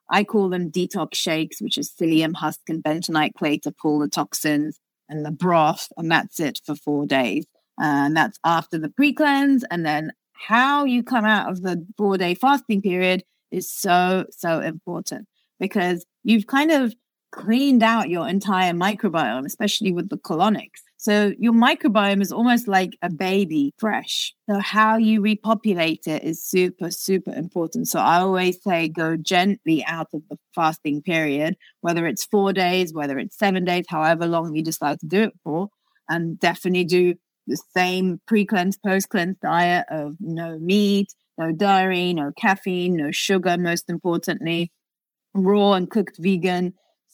I call them detox shakes, which is psyllium husk and bentonite clay to pull the toxins, and the broth, and that's it for 4 days. And that's after the pre-cleanse. And then how you come out of the 4-day fasting period is so, so important, because you've kind of cleaned out your entire microbiome, especially with the colonics. So your microbiome is almost like a baby, fresh. So how you repopulate it is super, super important. So I always say go gently out of the fasting period, whether it's 4 days, whether it's 7 days, however long you decide to do it for, and definitely do the same pre-cleanse, post-cleanse diet of no meat, no dairy, no caffeine, no sugar, most importantly, raw and cooked vegan.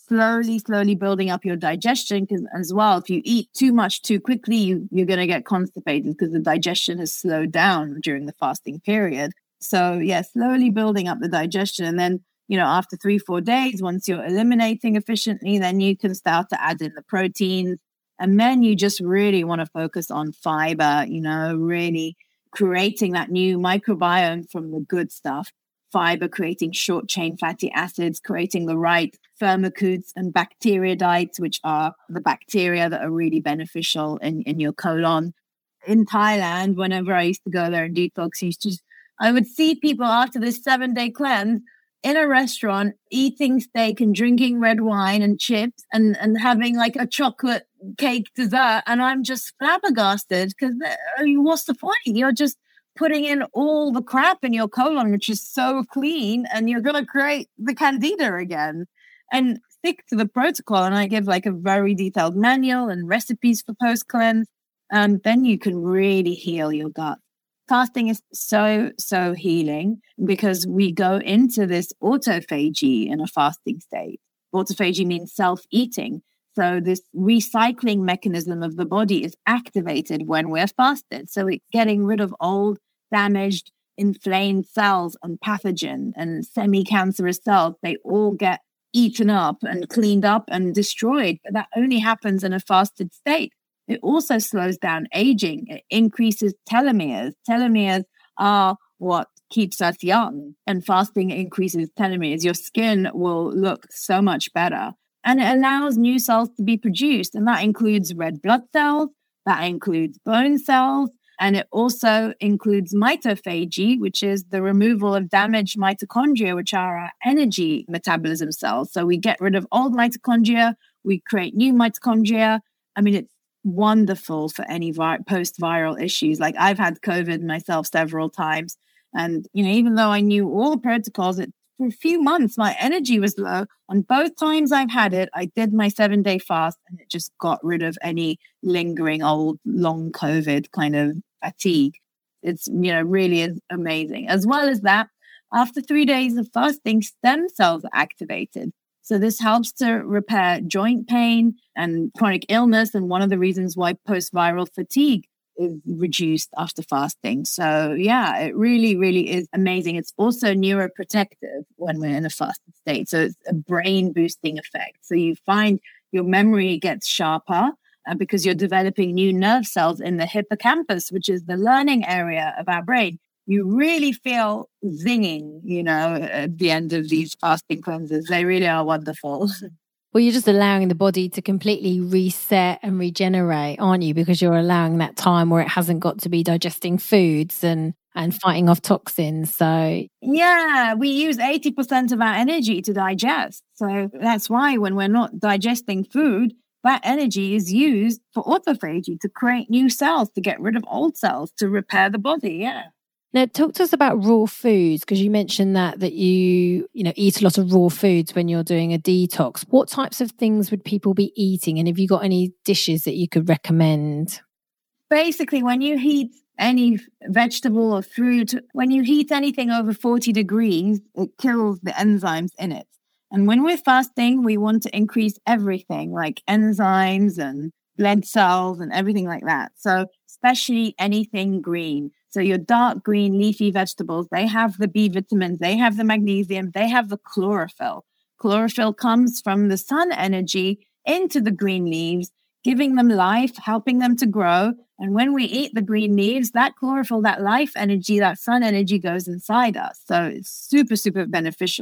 Slowly building up your digestion, because as well, if you eat too much too quickly, you're going to get constipated because the digestion has slowed down during the fasting period. So yeah, slowly building up the digestion. And then, after 3-4 days, once you're eliminating efficiently, then you can start to add in the proteins. And then you just really want to focus on fiber, really creating that new microbiome from the good stuff. Fiber, creating short chain fatty acids, creating the right firmicutes and bacteroidetes, which are the bacteria that are really beneficial in your colon. In Thailand, whenever I used to go there and detox, I would see people after this 7-day cleanse in a restaurant eating steak and drinking red wine and chips and having like a chocolate cake dessert. And I'm just flabbergasted, because what's the point? You're just putting in all the crap in your colon, which is so clean, and you're going to create the candida again. And stick to the protocol. And I give like a very detailed manual and recipes for post-cleanse. And then you can really heal your gut. Fasting is so, so healing, because we go into this autophagy in a fasting state. Autophagy means self-eating. So this recycling mechanism of the body is activated when we're fasted. So it's getting rid of old, damaged, inflamed cells and pathogen and semi-cancerous cells. They all get eaten up and cleaned up and destroyed. But that only happens in a fasted state. It also slows down aging. It increases telomeres. Telomeres are what keeps us young, and fasting increases telomeres. Your skin will look so much better. And it allows new cells to be produced. And that includes red blood cells, that includes bone cells, and it also includes mitophagy, which is the removal of damaged mitochondria, which are our energy metabolism cells. So we get rid of old mitochondria, we create new mitochondria. I mean, it's wonderful for any post-viral issues. Like I've had COVID myself several times. And, even though I knew all the protocols, for a few months, my energy was low. On both times I've had it, I did my 7-day fast, and it just got rid of any lingering old long COVID kind of fatigue. It's, really is amazing. As well as that, after 3 days of fasting, stem cells are activated. So this helps to repair joint pain and chronic illness. And one of the reasons why post-viral fatigue is reduced after fasting. So yeah, it really, really is amazing. It's also neuroprotective when we're in a fasted state. So it's a brain boosting effect. So you find your memory gets sharper because you're developing new nerve cells in the hippocampus, which is the learning area of our brain. You really feel zinging, at the end of these fasting cleanses. They really are wonderful. Well, you're just allowing the body to completely reset and regenerate, aren't you? Because you're allowing that time where it hasn't got to be digesting foods and fighting off toxins. So yeah, we use 80% of our energy to digest. So that's why when we're not digesting food, that energy is used for autophagy, to create new cells, to get rid of old cells, to repair the body. Yeah. Now, talk to us about raw foods, because you mentioned that you eat a lot of raw foods when you're doing a detox. What types of things would people be eating? And have you got any dishes that you could recommend? Basically, when you heat any vegetable or fruit, when you heat anything over 40 degrees, it kills the enzymes in it. And when we're fasting, we want to increase everything like enzymes and blood cells and everything like that. So especially anything green. So your dark green leafy vegetables, they have the B vitamins, they have the magnesium, they have the chlorophyll. Chlorophyll comes from the sun energy into the green leaves, giving them life, helping them to grow. And when we eat the green leaves, that chlorophyll, that life energy, that sun energy goes inside us. So it's super, super beneficial.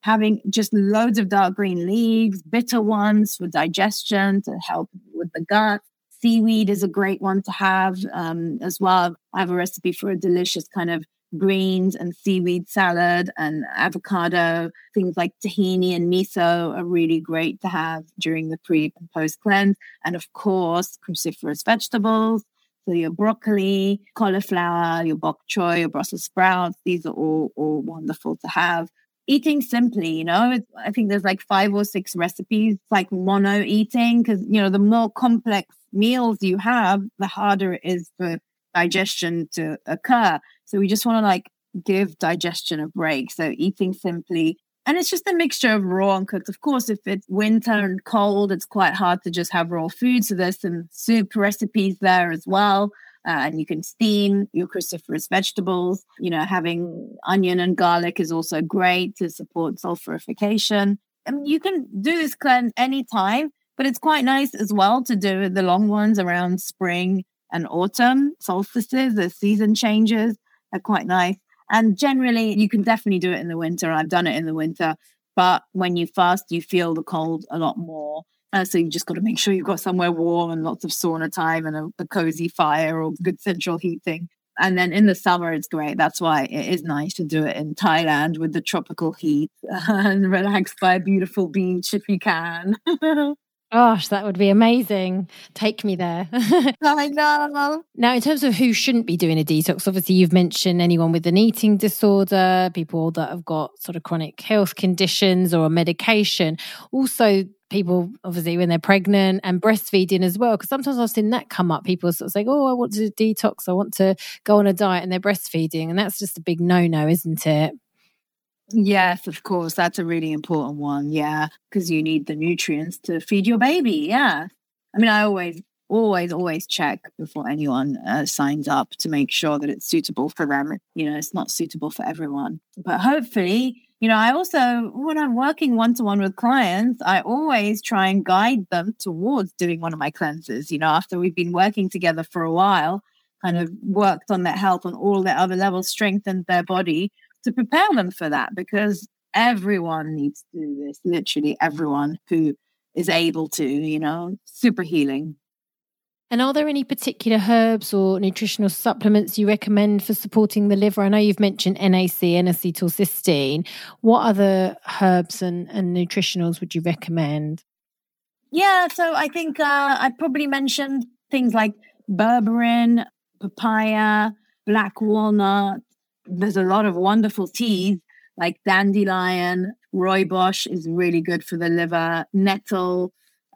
having just loads of dark green leaves, bitter ones for digestion to help with the gut. Seaweed is a great one to have as well. I have a recipe for a delicious kind of greens and seaweed salad, and avocado. Things like tahini and miso are really great to have during the pre and post cleanse. And of course, cruciferous vegetables. So your broccoli, cauliflower, your bok choy, your Brussels sprouts, these are all wonderful to have. Eating simply, I think there's like 5 or 6 recipes. It's like mono eating because, the more complex meals you have, the harder it is for digestion to occur. So we just want to give digestion a break. So eating simply. And it's just a mixture of raw and cooked. Of course, if it's winter and cold, it's quite hard to just have raw food. So there's some soup recipes there as well. And you can steam your cruciferous vegetables. Having onion and garlic is also great to support sulfurification. You can do this cleanse anytime, but it's quite nice as well to do the long ones around spring and autumn solstices. The season changes are quite nice. And generally, you can definitely do it in the winter. I've done it in the winter. But when you fast, you feel the cold a lot more. So you just got to make sure you've got somewhere warm and lots of sauna time and a cozy fire or good central heating. And then in the summer, it's great. That's why it is nice to do it in Thailand with the tropical heat and relax by a beautiful beach if you can. Gosh, that would be amazing. Take me there. I know. Now, in terms of who shouldn't be doing a detox, obviously you've mentioned anyone with an eating disorder, people that have got sort of chronic health conditions or a medication. Also, people, obviously, when they're pregnant and breastfeeding as well. Because sometimes I've seen that come up. People sort of say, I want to detox, I want to go on a diet, and they're breastfeeding. And that's just a big no-no, isn't it? Yes, of course. That's a really important one. Yeah, because you need the nutrients to feed your baby. Yeah. I mean, I always check before anyone signs up to make sure that it's suitable for them. It's not suitable for everyone. But hopefully, I also, when I'm working one-to-one with clients, I always try and guide them towards doing one of my cleanses. After we've been working together for a while, kind of worked on their health on all their other levels, strengthened their body, to prepare them for that, because everyone needs to do this, literally everyone who is able to, super healing. And are there any particular herbs or nutritional supplements you recommend for supporting the liver? I know you've mentioned NAC, N-acetylcysteine. What other herbs and nutritionals would you recommend? Yeah, so I think I probably mentioned things like berberine, papaya, black walnut. There's a lot of wonderful teas like dandelion, rooibos is really good for the liver, nettle,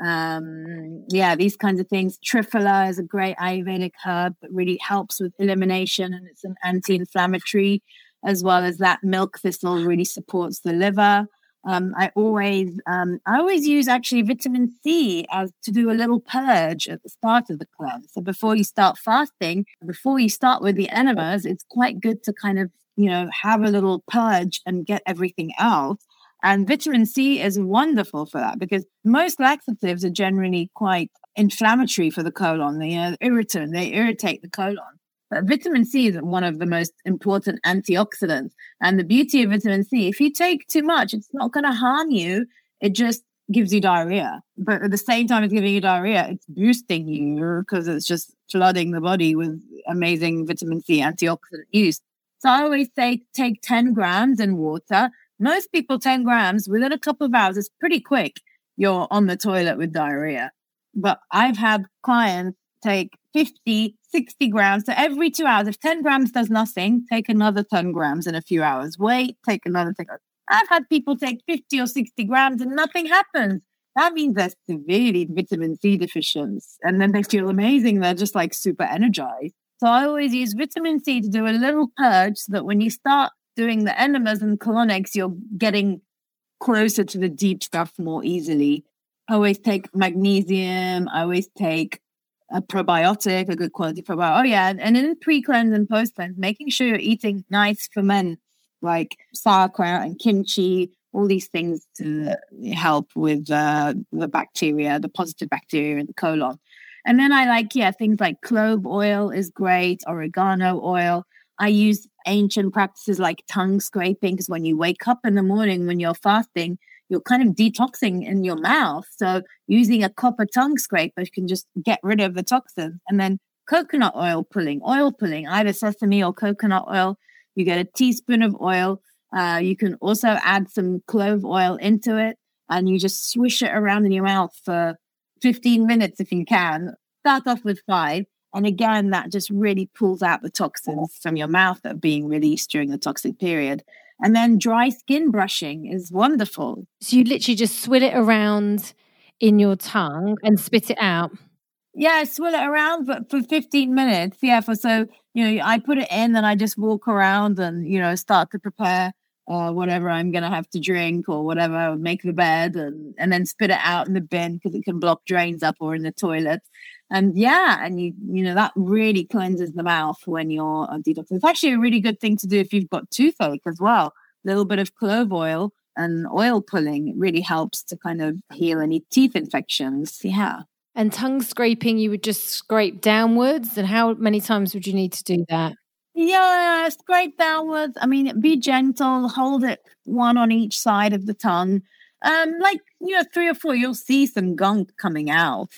these kinds of things. Triphala is a great Ayurvedic herb that really helps with elimination, and it's an anti-inflammatory, as well as that milk thistle really supports the liver. I always use actually vitamin C to do a little purge at the start of the cleanse. So before you start fasting, before you start with the enemas, it's quite good to kind of, have a little purge and get everything out. And vitamin C is wonderful for that, because most laxatives are generally quite inflammatory for the colon. They irritate the colon. But vitamin C is one of the most important antioxidants. And the beauty of vitamin C, if you take too much, it's not going to harm you. It just gives you diarrhea. But at the same time it's giving you diarrhea, it's boosting you because it's just flooding the body with amazing vitamin C antioxidant use. So I always say take 10 grams in water. Most people, 10 grams, within a couple of hours, it's pretty quick. You're on the toilet with diarrhea. But I've had clients take 50, 60 grams. So every 2 hours, if 10 grams does nothing, take another 10 grams in a few hours. Wait, take another 10 grams. I've had people take 50 or 60 grams and nothing happens. That means they're severely vitamin C deficient. And then they feel amazing. They're just like super energized. So I always use vitamin C to do a little purge so that when you start doing the enemas and colonics, you're getting closer to the deep stuff more easily. I always take magnesium. I always take a probiotic, a good quality probiotic. Oh, yeah. And in pre-cleanse and post-cleanse, making sure you're eating nice ferments like sauerkraut and kimchi, all these things to help with the bacteria, the positive bacteria in the colon. And then I like, things like clove oil is great, oregano oil. I use ancient practices like tongue scraping, because when you wake up in the morning, when you're fasting, you're kind of detoxing in your mouth. So using a copper tongue scraper can just get rid of the toxins. And then coconut oil pulling, either sesame or coconut oil. You get a teaspoon of oil. You can also add some clove oil into it, and you just swish it around in your mouth for 15 minutes if you can. Start off with 5. And again, that just really pulls out the toxins from your mouth that are being released during the toxic period. And then dry skin brushing is wonderful. So you literally just swill it around in your tongue and spit it out? Yeah, swill it around, but for 15 minutes. Yeah, I put it in and I just walk around and, start to prepare whatever I'm going to have to drink or whatever, make the bed and then spit it out in the bin because it can block drains up or in the toilet. And that really cleanses the mouth when you're detoxing. It's actually a really good thing to do if you've got toothache as well. A little bit of clove oil and oil pulling really helps to kind of heal any teeth infections. Yeah. And tongue scraping, you would just scrape downwards. And how many times would you need to do that? Yeah, scrape downwards. I mean, be gentle, hold it one on each side of the tongue. 3 or 4, you'll see some gunk coming out,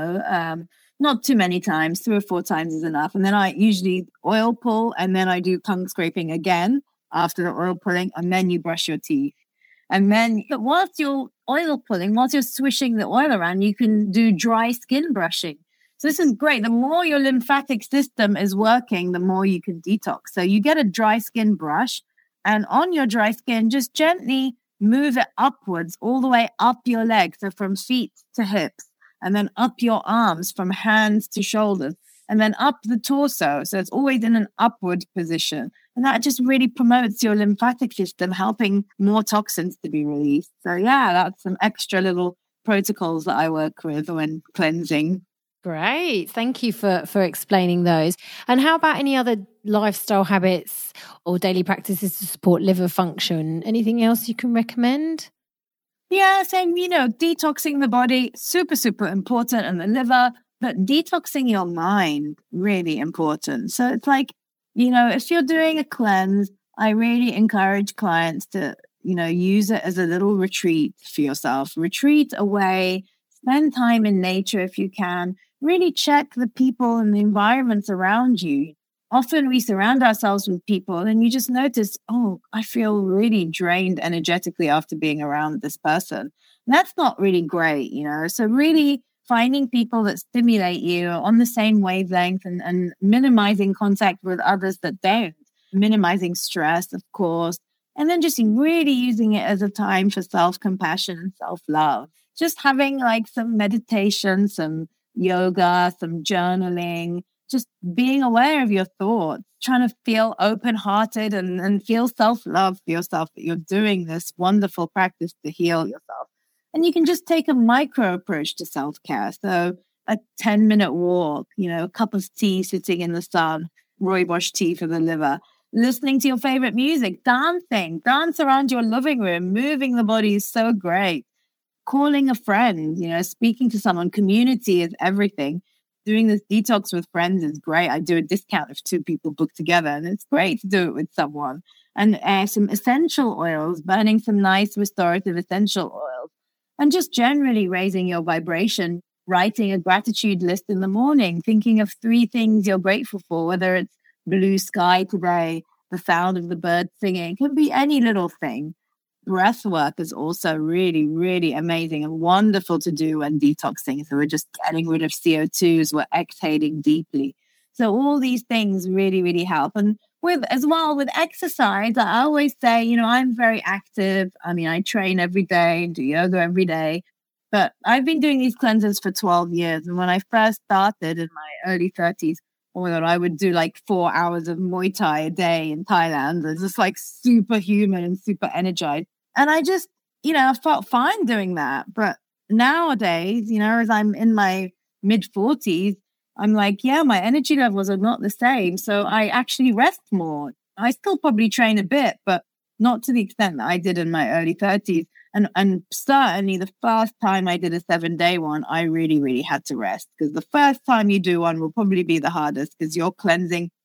not too many times, 3 or 4 times is enough. And then I usually oil pull, and then I do tongue scraping again after the oil pulling, and then you brush your teeth. And then whilst you're oil pulling, whilst you're swishing the oil around, you can do dry skin brushing. So this is great. The more your lymphatic system is working, the more you can detox. So you get a dry skin brush, and on your dry skin, just gently move it upwards, all the way up your legs. So from feet to hips, and then up your arms from hands to shoulders, and then up the torso. So it's always in an upward position. And that just really promotes your lymphatic system, helping more toxins to be released. So yeah, that's some extra little protocols that I work with when cleansing. Great. Thank you for explaining those. And how about any other lifestyle habits or daily practices to support liver function? Anything else you can recommend? Yeah, same, detoxing the body, super, super important, and the liver, but detoxing your mind, really important. So it's like, if you're doing a cleanse, I really encourage clients to, use it as a little retreat for yourself. Retreat away, spend time in nature if you can. Really check the people and the environments around you. Often we surround ourselves with people and you just notice, oh, I feel really drained energetically after being around this person. And that's not really great, So really finding people that stimulate you on the same wavelength and minimizing contact with others that don't. Minimizing stress, of course. And then just really using it as a time for self-compassion and self-love. Just having some meditation, some yoga, some journaling, just being aware of your thoughts, trying to feel open-hearted and feel self-love for yourself, that you're doing this wonderful practice to heal yourself. And you can just take a micro approach to self-care. So a 10-minute walk, a cup of tea sitting in the sun, rooibos tea for the liver, listening to your favorite music, dance around your living room, moving the body is so great. Calling a friend, speaking to someone. Community is everything. Doing this detox with friends is great. I do a discount if 2 people book together, and it's great to do it with someone. And some essential oils, burning some nice restorative essential oils, and just generally raising your vibration, writing a gratitude list in the morning, thinking of 3 things you're grateful for, whether it's blue sky today, the sound of the birds singing. It can be any little thing. Breath work is also really, really amazing and wonderful to do when detoxing. So we're just getting rid of CO2s, we're exhaling deeply. So all these things really, really help. And with exercise, I always say, I'm very active. I mean, I train every day, do yoga every day. But I've been doing these cleanses for 12 years. And when I first started in my early 30s, oh my God, I would do 4 hours of Muay Thai a day in Thailand. It's just superhuman and super energized. And I just, I felt fine doing that. But nowadays, as I'm in my mid-40s, I'm my energy levels are not the same. So I actually rest more. I still probably train a bit, but not to the extent that I did in my early 30s. And certainly the first time I did a 7-day one, I really, really had to rest, because the first time you do one will probably be the hardest, because you're cleansing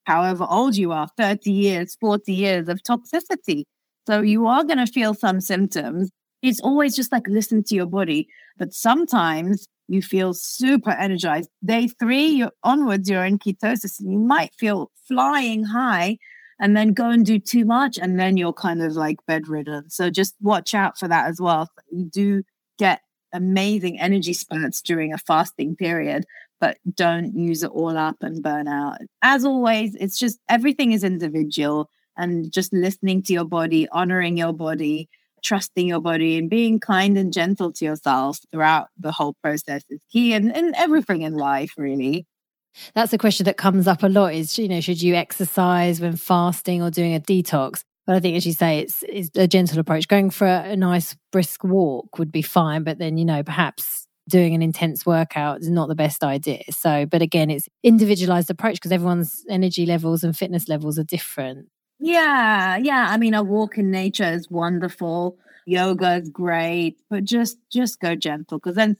however old you are, 30 years, 40 years of toxicity. So you are going to feel some symptoms. It's always just like listen to your body. But sometimes you feel super energized. Day 3, you're onwards, you're in ketosis, and you might feel flying high and then go and do too much. And then you're kind of like bedridden. So just watch out for that as well. You do get amazing energy spurts during a fasting period, but don't use it all up and burn out. As always, it's just everything is individual, and just listening to your body, honoring your body, trusting your body, and being kind and gentle to yourself throughout the whole process is key, and everything in life, really. That's a question that comes up a lot is, should you exercise when fasting or doing a detox? But I think, as you say, it's a gentle approach. Going for a nice brisk walk would be fine, but then, perhaps doing an intense workout is not the best idea. So, but again, it's individualized approach because everyone's energy levels and fitness levels are different. Yeah. I mean, a walk in nature is wonderful. Yoga is great, but just go gentle. Because then,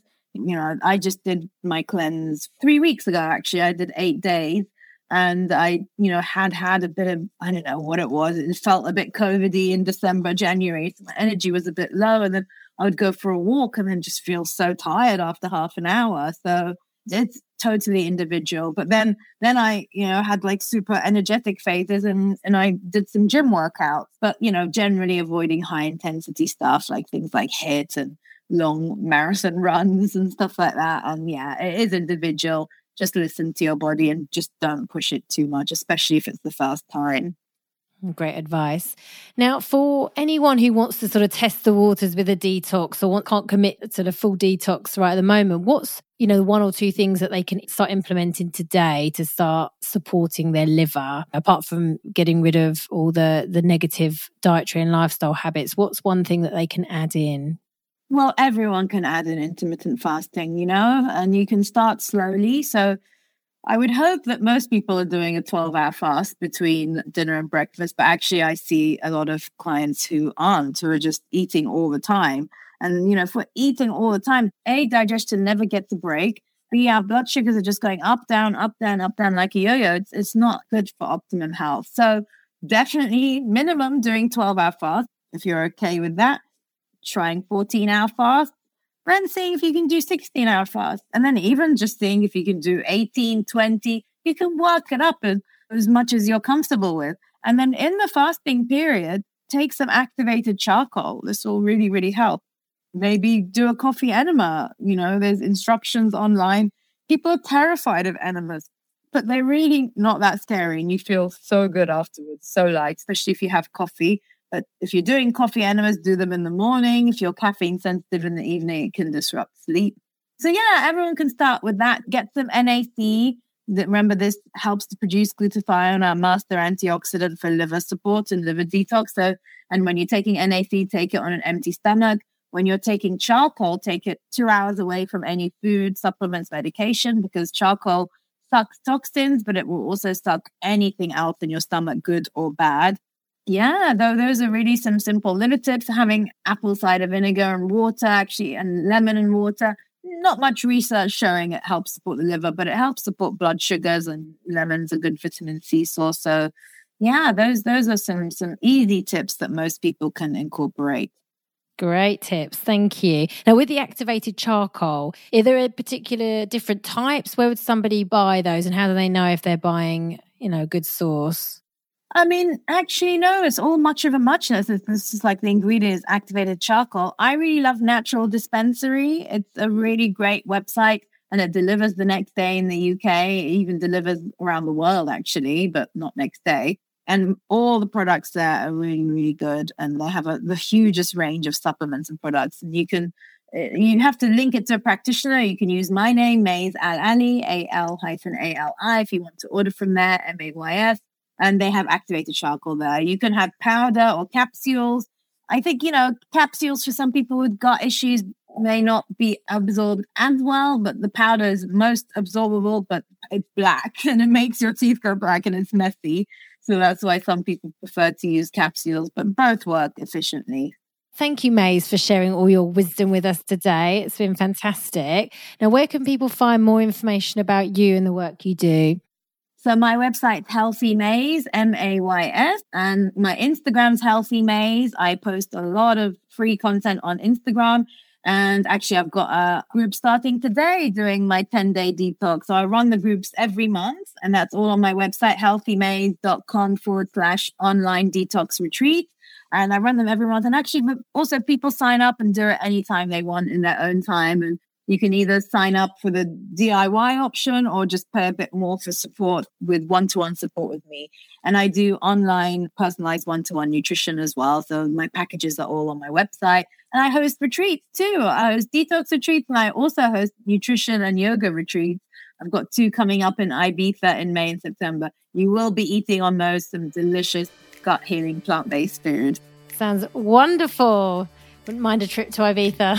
I just did my cleanse 3 weeks ago, actually. I did 8 days. And I, had a bit of, I don't know what it was. It felt a bit COVID-y in December, January. So my energy was a bit low. And then I would go for a walk and then just feel so tired after half an hour. So it's totally individual. But then I, had like super energetic phases and I did some gym workouts, but, generally avoiding high intensity stuff like things like HIIT and long marathon runs and stuff like that. And yeah, it is individual. Just listen to your body and just don't push it too much, especially if it's the first time. Great advice. Now, for anyone who wants to sort of test the waters with a detox or can't commit to the full detox right at the moment, what's, 1 or 2 things that they can start implementing today to start supporting their liver, apart from getting rid of all the negative dietary and lifestyle habits? What's one thing that they can add in? Well, everyone can add in intermittent fasting, and you can start slowly. So I would hope that most people are doing a 12-hour fast between dinner and breakfast, but actually I see a lot of clients who aren't, who are just eating all the time. And, if we're eating all the time, A, digestion never gets a break. B, our blood sugars are just going up, down, like a yo-yo. It's not good for optimum health. So definitely minimum doing 12-hour fast, if you're okay with that. Trying 14-hour fast, then seeing if you can do 16-hour fast, and then even just seeing if you can do 18, 20, you can work it up as much as you're comfortable with. And then in the fasting period, take some activated charcoal. This will really, really help. Maybe do a coffee enema. There's instructions online. People are terrified of enemas, but they're really not that scary, and you feel so good afterwards, so light, especially if you have coffee. But if you're doing coffee enemas, do them in the morning. If you're caffeine sensitive in the evening, it can disrupt sleep. So yeah, everyone can start with that. Get some NAC. Remember, this helps to produce glutathione, our master antioxidant for liver support and liver detox. So, and when you're taking NAC, take it on an empty stomach. When you're taking charcoal, take it 2 hours away from any food, supplements, medication, because charcoal sucks toxins, but it will also suck anything else in your stomach, good or bad. Yeah, those are really some simple little tips. Having apple cider vinegar and water, actually, and lemon and water. Not much research showing it helps support the liver, but it helps support blood sugars, and lemon's a good vitamin C source. So yeah, those are some easy tips that most people can incorporate. Great tips. Thank you. Now, with the activated charcoal, are there a particular different types? Where would somebody buy those, and how do they know if they're buying, a good source? I mean, actually, no, it's all much of a muchness. This is like the ingredient is activated charcoal. I really love Natural Dispensary. It's a really great website, and it delivers the next day in the UK. It even delivers around the world, actually, but not next day. And all the products there are really, really good. And they have the hugest range of supplements and products. And you have to link it to a practitioner. You can use my name, Mays Al-Ali, AL-ALI, if you want to order from there, MAYS. And they have activated charcoal there. You can have powder or capsules. I think, capsules for some people with gut issues may not be absorbed as well, but the powder is most absorbable, but it's black and it makes your teeth go black and it's messy. So that's why some people prefer to use capsules, but both work efficiently. Thank you, Mays, for sharing all your wisdom with us today. It's been fantastic. Now, where can people find more information about you and the work you do? So my website's Healthy Mays, MAYS, and my Instagram's Healthy Mays. I post a lot of free content on Instagram. And actually, I've got a group starting today doing my 10-day detox. So I run the groups every month, and that's all on my website, healthymays.com/online detox retreat. And I run them every month. And actually, also people sign up and do it anytime they want in their own time. And you can either sign up for the DIY option or just pay a bit more for support with one-to-one support with me. And I do online personalized one-to-one nutrition as well. So my packages are all on my website. And I host retreats too. I host detox retreats, and I also host nutrition and yoga retreats. I've got 2 coming up in Ibiza in May and September. You will be eating on those some delicious gut healing plant-based food. Sounds wonderful. Wouldn't mind a trip to Ibiza.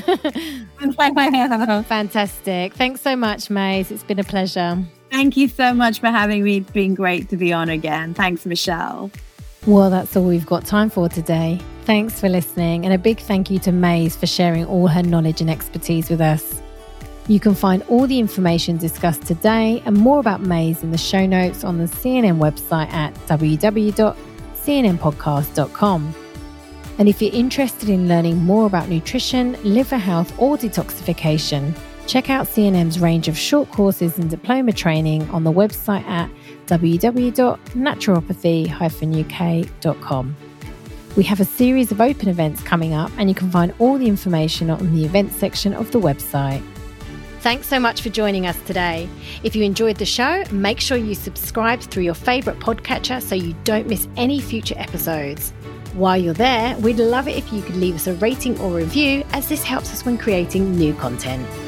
Fantastic. Thanks so much, Mays. It's been a pleasure. Thank you so much for having me. It's been great to be on again. Thanks, Michelle. Well, that's all we've got time for today. Thanks for listening, and a big thank you to Mays for sharing all her knowledge and expertise with us. You can find all the information discussed today and more about Mays in the show notes on the CNN website at www.cnnpodcast.com. And if you're interested in learning more about nutrition, liver health, or detoxification, check out CNM's range of short courses and diploma training on the website at www.naturopathy-uk.com. We have a series of open events coming up, and you can find all the information on the events section of the website. Thanks so much for joining us today. If you enjoyed the show, make sure you subscribe through your favourite podcatcher so you don't miss any future episodes. While you're there, we'd love it if you could leave us a rating or review, as this helps us when creating new content.